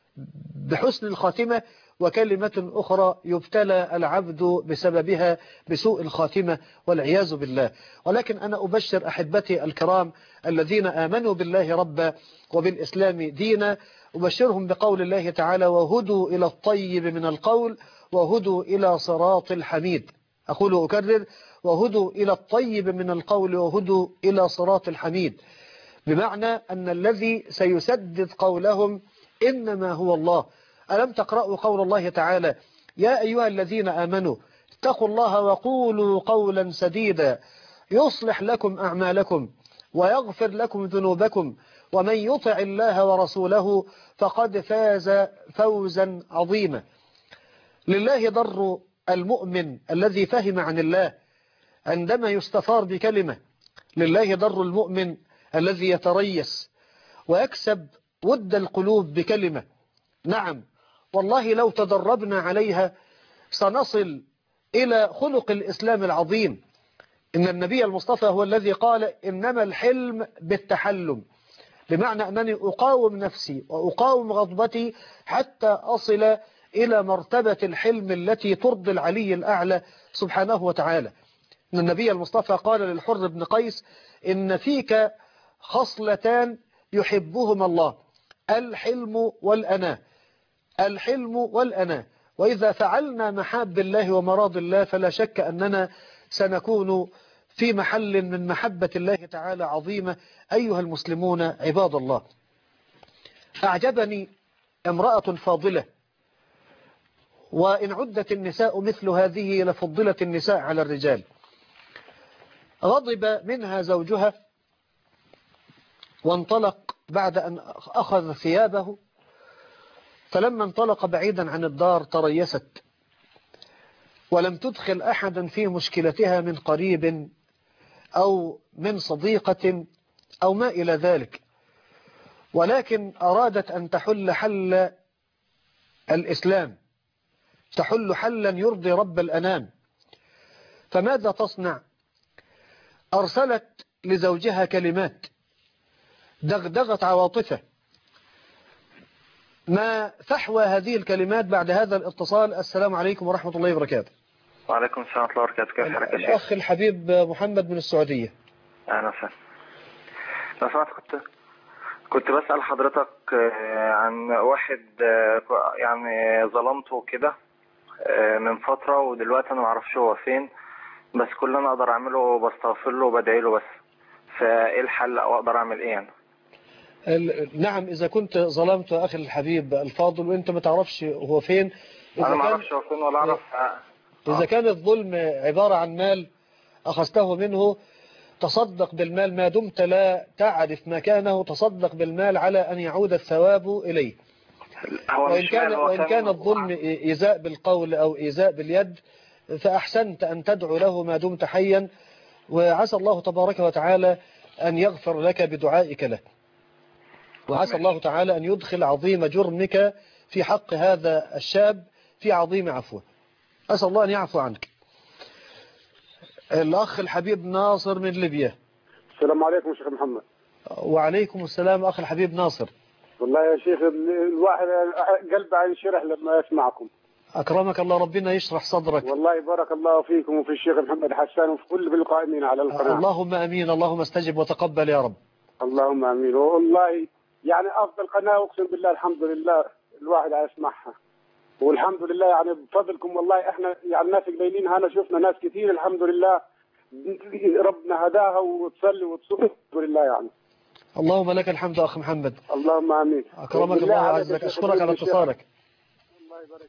بحسن الخاتمة، وكلمة أخرى يبتلى العبد بسببها بسوء الخاتمة والعياذ بالله. ولكن أنا أبشر أحبتي الكرام الذين آمنوا بالله ربا وبالإسلام دينا، أبشرهم بقول الله تعالى وهدوا إلى الطيب من القول وهدوا إلى صراط الحميد. أقول أكرر وهدوا إلى الطيب من القول وهدوا إلى صراط الحميد، بمعنى أن الذي سيسدد قولهم إنما هو الله. ألم تقرأوا قول الله تعالى يا أيها الذين آمنوا اتقوا الله وقولوا قولا سديدا يصلح لكم أعمالكم ويغفر لكم ذنوبكم ومن يطع الله ورسوله فقد فاز فوزا عظيما. لله ضر المؤمن الذي فهم عن الله عندما يستثار بكلمة، لله ضر المؤمن الذي يتريس ويكسب ود القلوب بكلمة. نعم والله لو تدربنا عليها سنصل إلى خلق الإسلام العظيم. إن النبي المصطفى هو الذي قال إنما الحلم بالتحلم، بمعنى أنني أقاوم نفسي وأقاوم غضبتي حتى أصل إلى مرتبة الحلم التي ترضي العلي الأعلى سبحانه وتعالى. إن النبي المصطفى قال للحر بن قيس إن فيك خصلتان يحبهما الله الحلم والأناة، الحلم والأناة. وإذا فعلنا محاب الله ومراض الله فلا شك أننا سنكون في محل من محبة الله تعالى عظيمة. أيها المسلمون عباد الله، أعجبني امرأة فاضلة وإن عدت النساء مثل هذه لفضلت النساء على الرجال. غضب منها زوجها وانطلق بعد أن أخذ ثيابه، فلما انطلق بعيدا عن الدار تريست ولم تدخل أحدا في مشكلتها من قريب أو من صديقة أو ما إلى ذلك، ولكن أرادت أن تحل حل الإسلام، تحل حلا يرضي رب الأنام. فماذا تصنع؟ أرسلت لزوجها كلمات دغدغت عواطفه. ما فحوى هذه الكلمات بعد هذا الاتصال؟ السلام عليكم ورحمة الله وبركاته. وعليكم السلام ورحمة الله وبركاته. كيف حالك يا شيخ؟ الأخ الحبيب محمد من السعودية. أهلا وسهلا. لو سمحت كنت بسأل حضرتك عن واحد يعني ظلمته كده من فترة، ودلوقتي أنا معرفش هو فين، بس كل اللي أنا أقدر أعمله بستغفر له وبدعي له بس. فإيه الحل أو أقدر أعمل إيه يعني؟ نعم، إذا كنت ظلمت أخي الحبيب الفاضل وأنت ما تعرفش هو فين، أنا ما أعرفش هو فين ولا أعرف. إذا كان الظلم عبارة عن مال أخذته منه، تصدق بالمال ما دمت لا تعرف مكانه، تصدق بالمال على أن يعود الثواب إليه. وإن كان الظلم إيذاء بالقول أو إيذاء باليد فأحسنت أن تدعو له ما دمت حيا، وعسى الله تبارك وتعالى أن يغفر لك بدعائك له، وعسى الله تعالى أن يدخل عظيم جرمك في حق هذا الشاب في عظيم عفوه. أسأل الله أن يعفو عنك. الأخ الحبيب ناصر من ليبيا. السلام عليكم شيخ محمد. وعليكم السلام أخ الحبيب ناصر. والله يا شيخ الواحد قلبه ينشرح لما يسمعكم. أكرمك الله، ربنا يشرح صدرك. والله بارك الله فيكم وفي الشيخ محمد حسان وفي كل القائمين على القناة. اللهم أمين، اللهم استجب وتقبل يا رب. اللهم أمين. والله يعني أفضل قناة أقسم بالله، الحمد لله الواحد يسمعها، والحمد لله يعني بفضلكم. والله احنا يعني ناس قليلين، هنا شفنا ناس كثير الحمد لله ربنا هداها وتصلي وتصوم الحمد لله يعني. اللهم لك الحمد أخ محمد. اللهم آمين. أكرمك الله وعزك. أشكرك على اتصالك. الله يبارك.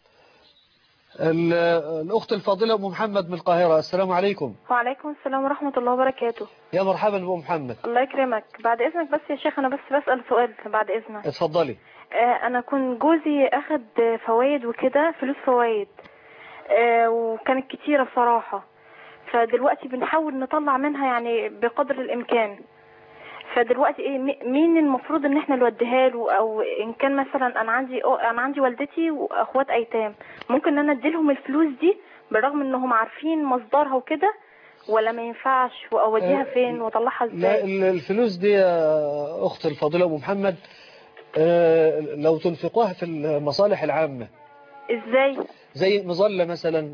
الأخت الفاضلة أم محمد من القاهرة. السلام عليكم. وعليكم السلام ورحمة الله وبركاته. يا مرحبا بأم محمد. الله يكرمك. بعد إذنك بس يا شيخ، أنا بس بسأل سؤال بعد إذنك. اتفضلي. أنا كنت جوزي أخد فوائد وكده، فلوس فوائد، وكانت كتيرة بصراحة، فدلوقتي بنحاول نطلع منها يعني بقدر الإمكان. فدلوقتي إيه مين المفروض إن إحنا نوديها له؟ أو إن كان مثلا أنا عندي والدتي وأخوات أيتام، ممكن إن أنا أديلهم الفلوس دي بالرغم إنهم عارفين مصدرها وكده، ولا ما ينفعش؟ وأوديها فين وأطلعها إزاي؟ لا، الفلوس دي يا أخت الفاضلة أم محمد لو تنفقوها في المصالح العامة. إزاي؟ زي مظلة مثلا،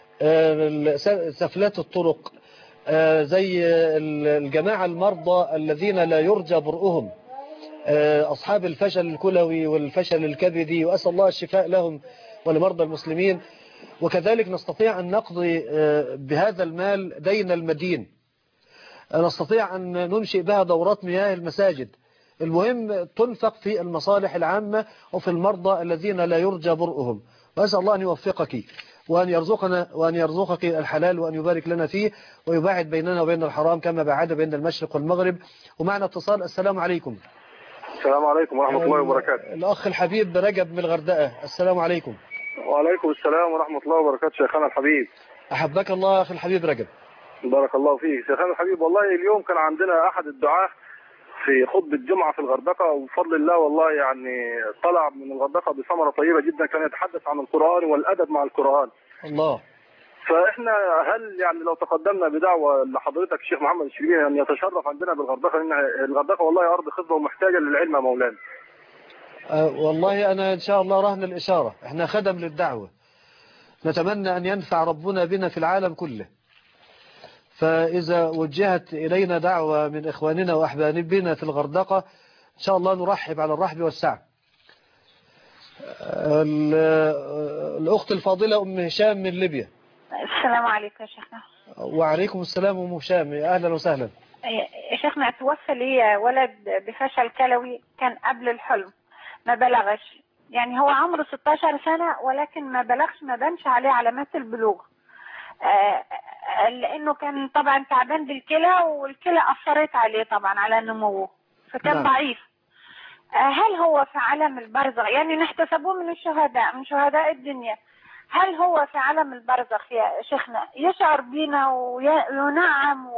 سفلات الطرق، زي الجماعة المرضى الذين لا يرجى برؤهم، أصحاب الفشل الكلوي والفشل الكبدي، وأسأل الله الشفاء لهم ولمرضى المسلمين. وكذلك نستطيع أن نقضي بهذا المال دين المدين، نستطيع أن ننشئ بها دورات مياه المساجد. المهم تنفق في المصالح العامة وفي المرضى الذين لا يرجى برؤهم. وأسأل الله أن يوفقك وأن يرزقك الحلال وأن يبارك لنا فيه ويباعد بيننا وبين الحرام كما بعد بين المشرق والمغرب. ومعنا اتصال. السلام عليكم. السلام عليكم ورحمة الله وبركاته. الأخ الحبيب رجب من الغردقة. السلام عليكم. وعليكم السلام ورحمة الله وبركاته. شيخنا الحبيب. أحبك الله أخي الحبيب رجب. بارك الله فيك شيخنا الحبيب. والله اليوم كان عندنا أحد الدعاة في خطبة جمعة في الغردقة، وبفضل الله والله يعني طلع من الغردقة بثمرة طيبة جدا، كان يتحدث عن القرآن والأدب مع القرآن. الله. فإحنا هل يعني لو تقدمنا بدعوة لحضرتك الشيخ محمد الشربيني أن يتشرف عندنا بالغردقة، لأن الغردقة والله أرض خصبة ومحتاجة للعلم يا مولانا. والله أنا إن شاء الله رهن الإشارة، إحنا خدم للدعوة، نتمنى أن ينفع ربنا بنا في العالم كله. فإذا وجهت إلينا دعوة من إخواننا وأحبابنا في الغردقة إن شاء الله نرحب على الرحب والسعة. الأخت الفاضلة أم هشام من ليبيا. السلام عليكم يا شيخنا. وعليكم السلام أم هشام، أهلا وسهلا. يا شيخنا توفى لي ولد بفشل كلوي، كان قبل الحلم ما بلغش، يعني هو عمره 16 سنة ولكن ما بانش عليه علامات البلوغ. لأنه كان طبعا تعبان بالكلى، والكلى أثرت عليه طبعا على نموه، فكان ضعيف. هل هو في عالم البرزخ؟ يعني نحتسبوه من الشهداء، من شهداء الدنيا. هل هو في عالم البرزخ يا شيخنا يشعر بينا وينعم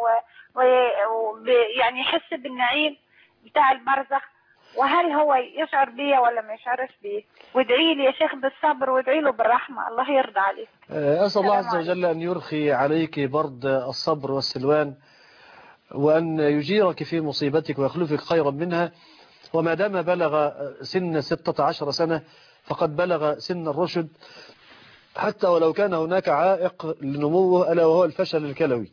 يعني يحس بالنعيم بتاع البرزخ؟ وهل هو يشعر بيا ولا ما يشعرش بيه؟ وادعي لي يا شيخ بالصبر، وادعي له بالرحمة، الله يرضى عليك. أسأل الله عز وجل أن يرخي عليك برد الصبر والسلوان، وأن يجيرك في مصيبتك ويخلفك خيرا منها. وما دام بلغ سن 16 سنة فقد بلغ سن الرشد، حتى ولو كان هناك عائق لنموه ألا وهو الفشل الكلوي.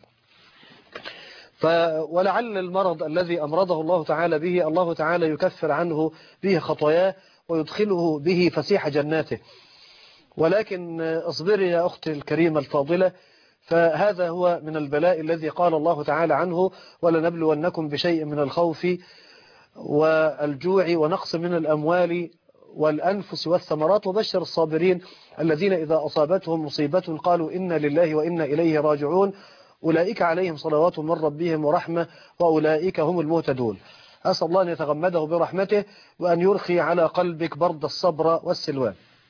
ولعل المرض الذي أمرضه الله تعالى به الله تعالى يكفر عنه به خطاياه ويدخله به فسيح جناته. ولكن اصبري يا أختي الكريمة الفاضلة، فهذا هو من البلاء الذي قال الله تعالى عنه: ولنبلونكم بشيء من الخوف والجوع ونقص من الأموال والأنفس والثمرات وبشر الصابرين الذين إذا أصابتهم مصيبة قالوا إنا لله وإنا إليه راجعون أولئك عليهم صلوات من ربهم ورحمة وأولئك هم المهتدون. أسأل الله أن يتغمده برحمته وأن يرخي على قلبك برد الصبر والسلوان.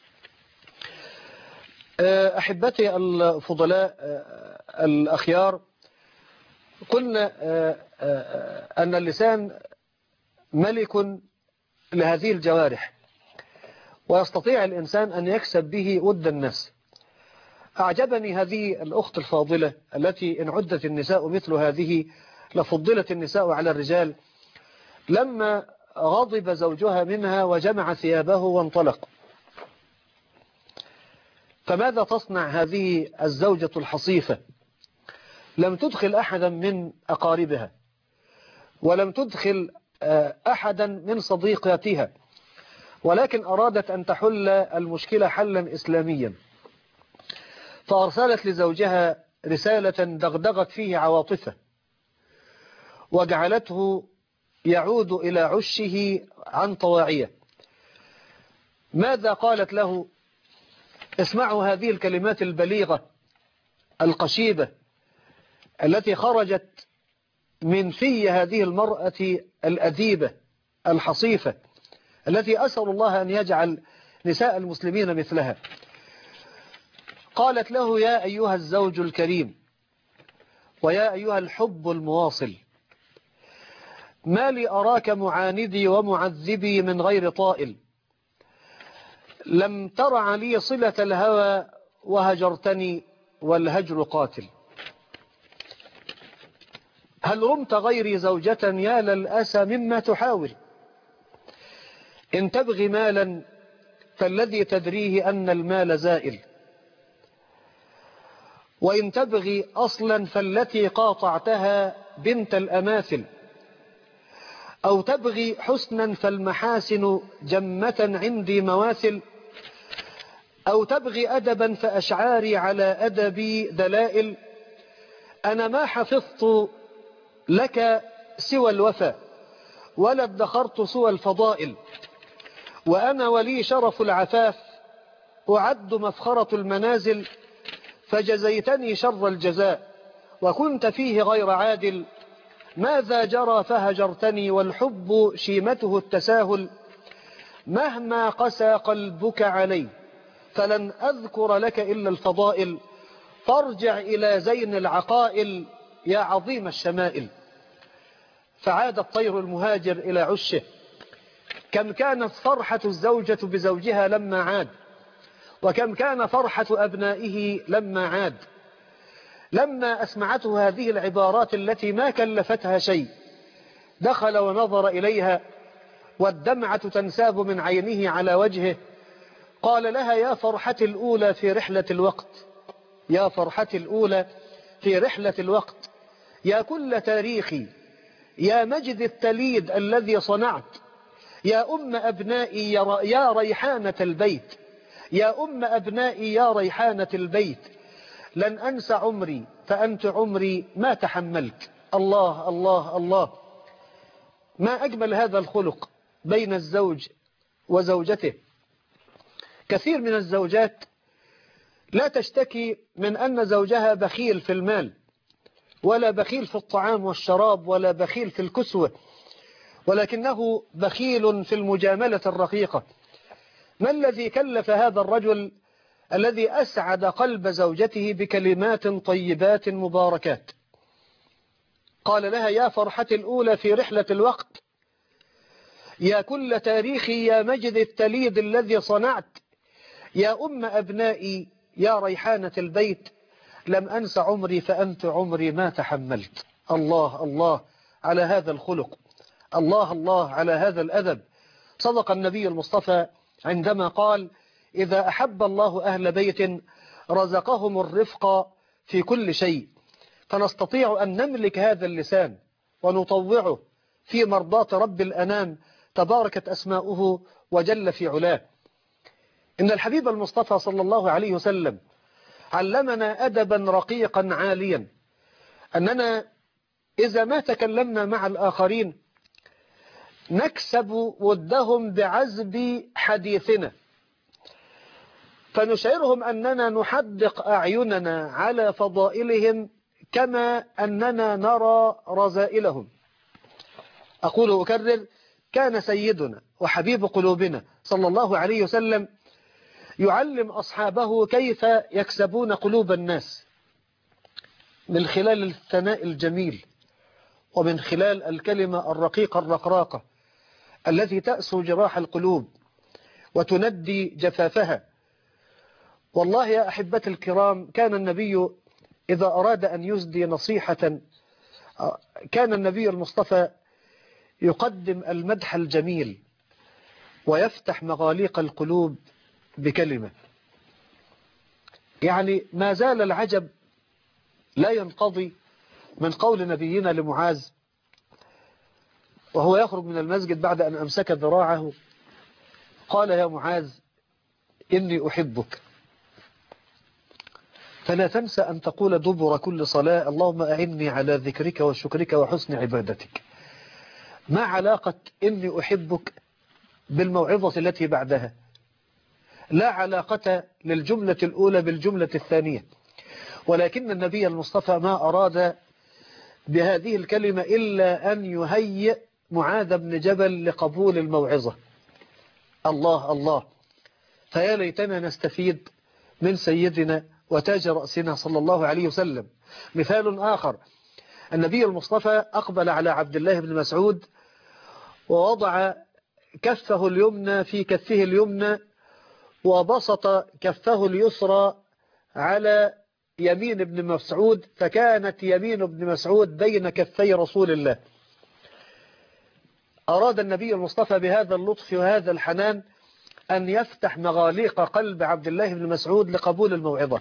أحبتي الفضلاء الأخيار، قلنا أن اللسان ملك لهذه الجوارح، ويستطيع الإنسان أن يكسب به ود الناس. أعجبني هذه الأخت الفاضلة التي إن عدت النساء مثل هذه لفضلت النساء على الرجال، لما غضب زوجها منها وجمع ثيابه وانطلق. فماذا تصنع هذه الزوجة الحصيفة؟ لم تدخل أحدا من أقاربها، ولم تدخل أحدا من صديقاتها، ولكن أرادت أن تحل المشكلة حلا إسلاميا، فأرسلت لزوجها رسالة دغدغت فيه عواطفه وجعلته يعود إلى عشه عن طواعية. ماذا قالت له؟ اسمعوا هذه الكلمات البليغة القشيبة التي خرجت من في هذه المرأة الأديبة الحصيفة التي أسأل الله أن يجعل نساء المسلمين مثلها. قالت له: يا أيها الزوج الكريم، ويا أيها الحب المواصل، ما لي أراك معاندي ومعذبي من غير طائل، لم ترع لي صلة الهوى وهجرتني والهجر قاتل، هل رمت غيري زوجة يا للأسى مما تحاول، إن تبغي مالا فالذي تدريه أن المال زائل، وإن تبغي أصلا فالتي قاطعتها بنت الأماثل، أو تبغي حسنا فالمحاسن جمة عندي مواثل، أو تبغي أدبا فأشعاري على أدبي دلائل، أنا ما حفظت لك سوى الوفا ولا ادخرت سوى الفضائل، وأنا ولي شرف العفاف أعد مفخرة المنازل، فجزيتني شر الجزاء وكنت فيه غير عادل، ماذا جرى فهجرتني والحب شيمته التساهل، مهما قسى قلبك علي فلن أذكر لك إلا الفضائل، فارجع إلى زين العقائل يا عظيم الشمائل. فعاد الطير المهاجر إلى عشه. كم كانت فرحة الزوجة بزوجها لما عاد، وكم كان فرحة أبنائه لما عاد. لما أسمعته هذه العبارات التي ما كلفتها شيء، دخل ونظر إليها والدمعة تنساب من عينه على وجهه، قال لها: يا فرحتي الأولى في رحلة الوقت، يا فرحتي الأولى في رحلة الوقت، يا كل تاريخي، يا مجد التليد الذي صنعت، يا أم أبنائي يا ريحانة البيت، يا أم أبنائي يا ريحانة البيت، لن أنسى عمري فأنت عمري ما تحملت. الله الله الله، ما أجمل هذا الخلق بين الزوج وزوجته. كثير من الزوجات لا تشتكي من أن زوجها بخيل في المال، ولا بخيل في الطعام والشراب، ولا بخيل في الكسوة، ولكنه بخيل في المجاملة الرقيقة. ما الذي كلف هذا الرجل الذي أسعد قلب زوجته بكلمات طيبات مباركات؟ قال لها: يا فرحتي الأولى في رحلة الوقت، يا كل تاريخي، يا مجد التليد الذي صنعت، يا أم أبنائي، يا ريحانة البيت، لم أنس عمري فأنت عمري ما تحملت. الله الله على هذا الخلق، الله الله على هذا الأدب. صدق النبي المصطفى عندما قال: إذا أحب الله أهل بيت رزقهم الرفق في كل شيء. فنستطيع أن نملك هذا اللسان ونطوعه في مرضاة رب الأنام تباركت أسماؤه وجل في علاه. إن الحبيب المصطفى صلى الله عليه وسلم علمنا أدبا رقيقا عاليا، أننا إذا ما تكلمنا مع الآخرين نكسب ودهم بعزب حديثنا، فنشعرهم أننا نحدق أعيننا على فضائلهم كما أننا نرى رذائلهم. أقول وأكرر: كان سيدنا وحبيب قلوبنا صلى الله عليه وسلم يعلم أصحابه كيف يكسبون قلوب الناس من خلال الثناء الجميل، ومن خلال الكلمة الرقيقة الرقراقة التي تأسو جراح القلوب وتندي جفافها. والله يا أحبتي الكرام، كان النبي إذا أراد أن يسدي نصيحة كان النبي المصطفى يقدم المدح الجميل ويفتح مغاليق القلوب بكلمة. يعني ما زال العجب لا ينقضي من قول نبينا لمعاذ وهو يخرج من المسجد بعد أن أمسك ذراعه، قال: يا معاذ إني أحبك، فلا تنسى أن تقول دبر كل صلاة: اللهم أعني على ذكرك وشكرك وحسن عبادتك. ما علاقة إني أحبك بالموعظة التي بعدها؟ لا علاقة للجملة الأولى بالجملة الثانية. ولكن النبي المصطفى ما أراد بهذه الكلمة إلا أن يهيئ معاذ بن جبل لقبول الموعظة. الله الله، فيا ليتنا نستفيد من سيدنا وتاج رأسنا صلى الله عليه وسلم. مثال آخر: النبي المصطفى أقبل على عبد الله بن مسعود ووضع كفه اليمنى في كفه اليمنى وبسط كفه اليسرى على يمين ابن مسعود، فكانت يمين ابن مسعود بين كفي رسول الله. أراد النبي المصطفى بهذا اللطف وهذا الحنان أن يفتح مغاليق قلب عبد الله بن مسعود لقبول الموعظة.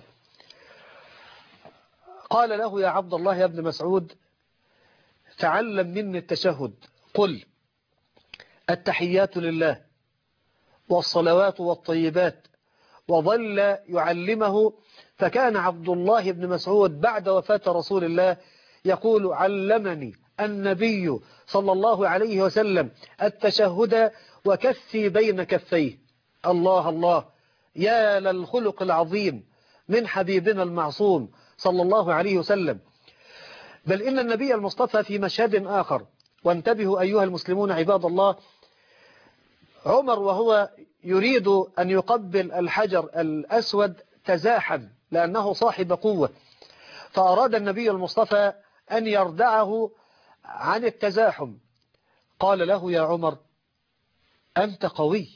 قال له: يا عبد الله يا ابن مسعود، تعلم مني التشهد، قل: التحيات لله والصلوات والطيبات. وظل يعلمه، فكان عبد الله بن مسعود بعد وفاة رسول الله يقول: علمني النبي صلى الله عليه وسلم التشهد وكفي بين كفيه. الله الله، يا للخلق العظيم من حبيبنا المعصوم صلى الله عليه وسلم. بل إن النبي المصطفى في مشهد آخر، وانتبهوا أيها المسلمون عباد الله، عمر وهو يريد أن يقبل الحجر الأسود تزاحم لأنه صاحب قوة، فأراد النبي المصطفى أن يردعه عن التزاحم. قال له: يا عمر أنت قوي.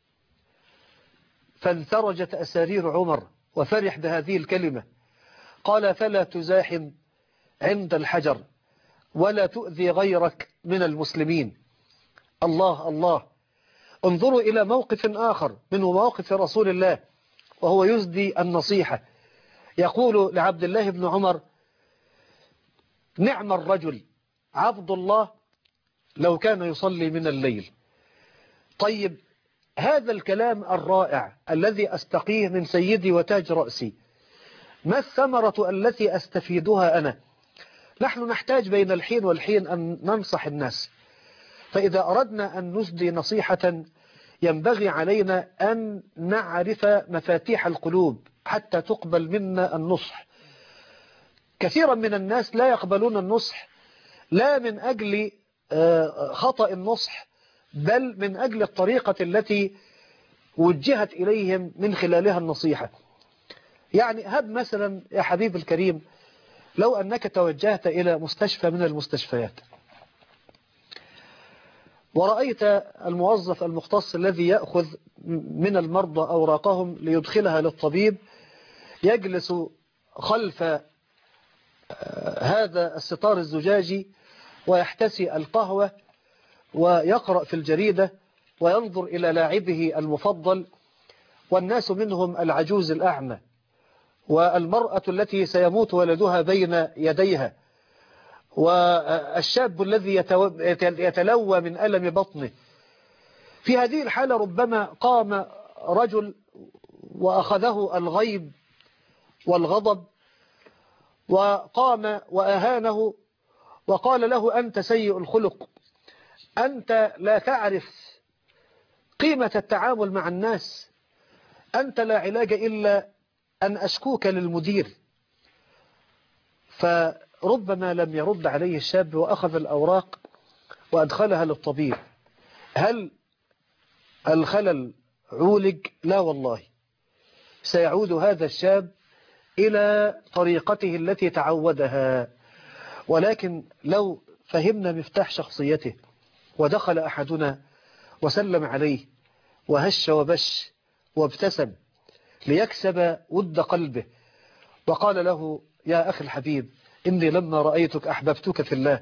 فانثرجت أسارير عمر وفرح بهذه الكلمة. قال: فلا تزاحم عند الحجر ولا تؤذي غيرك من المسلمين. الله الله، انظروا إلى موقف آخر من مواقف رسول الله وهو يزدي النصيحة. يقول لعبد الله بن عمر: نعم الرجل عبد الله لو كان يصلي من الليل. طيب، هذا الكلام الرائع الذي أستقيه من سيدي وتاج رأسي، ما الثمرة التي أستفيدها أنا؟ نحن نحتاج بين الحين والحين أن ننصح الناس، فإذا أردنا أن نسدي نصيحة ينبغي علينا أن نعرف مفاتيح القلوب حتى تقبل منا النصح. كثيرا من الناس لا يقبلون النصح لا من أجل خطأ النصح، بل من أجل الطريقة التي وجهت إليهم من خلالها النصيحة. يعني هب مثلا يا حبيب الكريم لو أنك توجهت إلى مستشفى من المستشفيات ورأيت الموظف المختص الذي يأخذ من المرضى أوراقهم ليدخلها للطبيب يجلس خلف هذا الستار الزجاجي ويحتسي القهوة ويقرأ في الجريدة وينظر إلى لاعبه المفضل، والناس منهم العجوز الأعمى والمرأة التي سيموت ولدها بين يديها والشاب الذي يتلوى من ألم بطنه. في هذه الحالة ربما قام رجل وأخذه الغيب والغضب وقام وأهانه وقال له أنت سيء الخلق، أنت لا تعرف قيمة التعامل مع الناس، أنت لا علاج إلا أن أشكوك للمدير. فربما لم يرد عليه الشاب وأخذ الأوراق وأدخلها للطبيب. هل الخلل عولج؟ لا والله، سيعود هذا الشاب إلى طريقته التي تعودها. ولكن لو فهمنا مفتاح شخصيته ودخل أحدنا وسلم عليه وهش وبش وابتسم ليكسب ود قلبه وقال له يا أخي الحبيب إني لما رأيتك أحببتك في الله،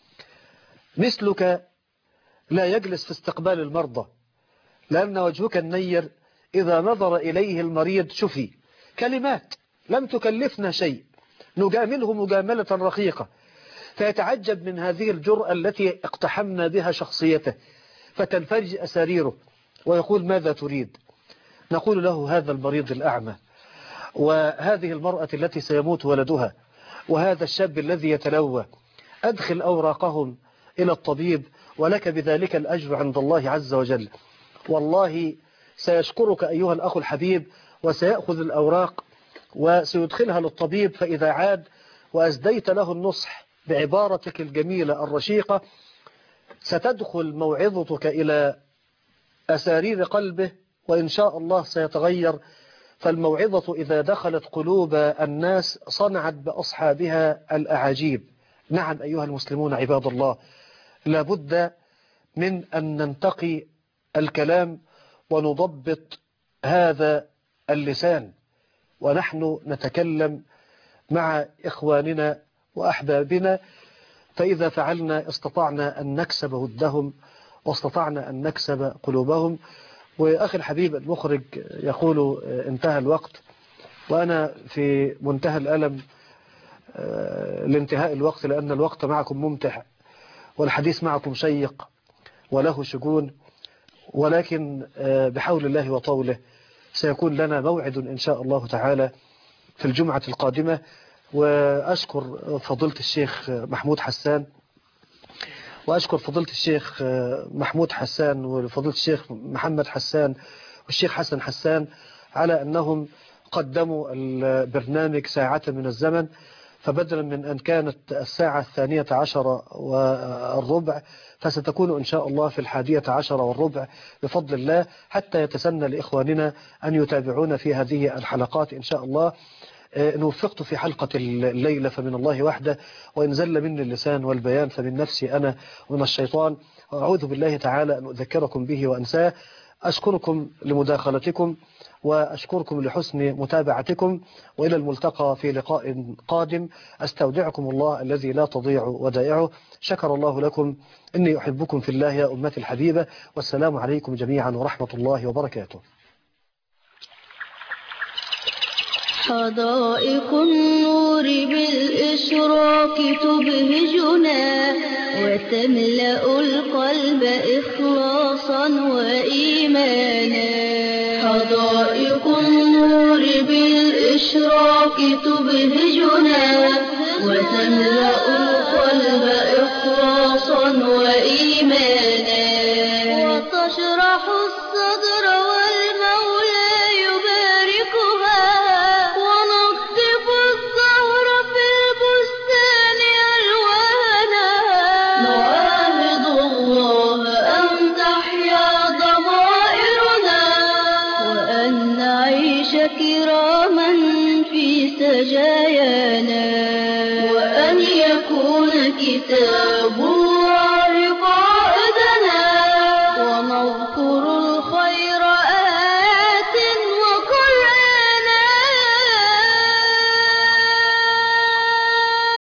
مثلك لا يجلس في استقبال المرضى، لأن وجهك النير إذا نظر إليه المريض شفي. كلمات لم تكلفنا شيء نجامله مجاملة رقيقة، فيتعجب من هذه الجرأة التي اقتحمنا بها شخصيته فتنفرج أساريره ويقول ماذا تريد؟ نقول له هذا المريض الأعمى وهذه المرأة التي سيموت ولدها وهذا الشاب الذي يتلوى، أدخل أوراقهم إلى الطبيب ولك بذلك الأجر عند الله عز وجل. والله سيشكرك أيها الأخ الحبيب وسيأخذ الأوراق وسيدخلها للطبيب، فإذا عاد وأزديت له النصح بعبارتك الجميلة الرشيقة ستدخل موعظتك إلى أسارير قلبه وإن شاء الله سيتغير. فالموعظة إذا دخلت قلوب الناس صنعت بأصحابها الأعاجيب. نعم أيها المسلمون عباد الله، لابد من أن ننتقي الكلام ونضبط هذا اللسان ونحن نتكلم مع إخواننا وأحبابنا، فإذا فعلنا استطعنا أن نكسب ودهم واستطعنا أن نكسب قلوبهم. وأخي الحبيب المخرج يقول انتهى الوقت، وأنا في منتهى الألم لانتهاء الوقت، لأن الوقت معكم ممتع والحديث معكم شيق وله شجون، ولكن بحول الله وطوله سيكون لنا موعد إن شاء الله تعالى في الجمعة القادمة. وأشكر فضيلة الشيخ محمود حسان وأشكر فضيلة الشيخ محمود حسان وفضيلة الشيخ محمد حسان والشيخ حسن حسان على أنهم قدموا البرنامج ساعة من الزمن، فبدلا من أن كانت الساعة 12:15 فستكون إن شاء الله في 11:15 بفضل الله، حتى يتسنى لإخواننا أن يتابعون في هذه الحلقات إن شاء الله. إن وفقت في حلقة الليلة فمن الله وحده، وإن زل مني اللسان والبيان فمن نفسي أنا ومن الشيطان، وأعوذ بالله تعالى أن أذكركم به وأنساه. أشكركم لمداخلتكم وأشكركم لحسن متابعتكم، وإلى الملتقى في لقاء قادم. أستودعكم الله الذي لا تضيع ودائعه. شكر الله لكم، إني أحبكم في الله يا أمتي الحبيبة، والسلام عليكم جميعا ورحمة الله وبركاته. حدائق النور بالإشراق تبهجنا وتملأ القلب إخلاصا وإيمانا. حدائق النور بالإشراق تبهجنا وتملأ القلب إخلاصا وإيمانا وتشرح الصدر كراما في سجايانا وأن يكون كتاب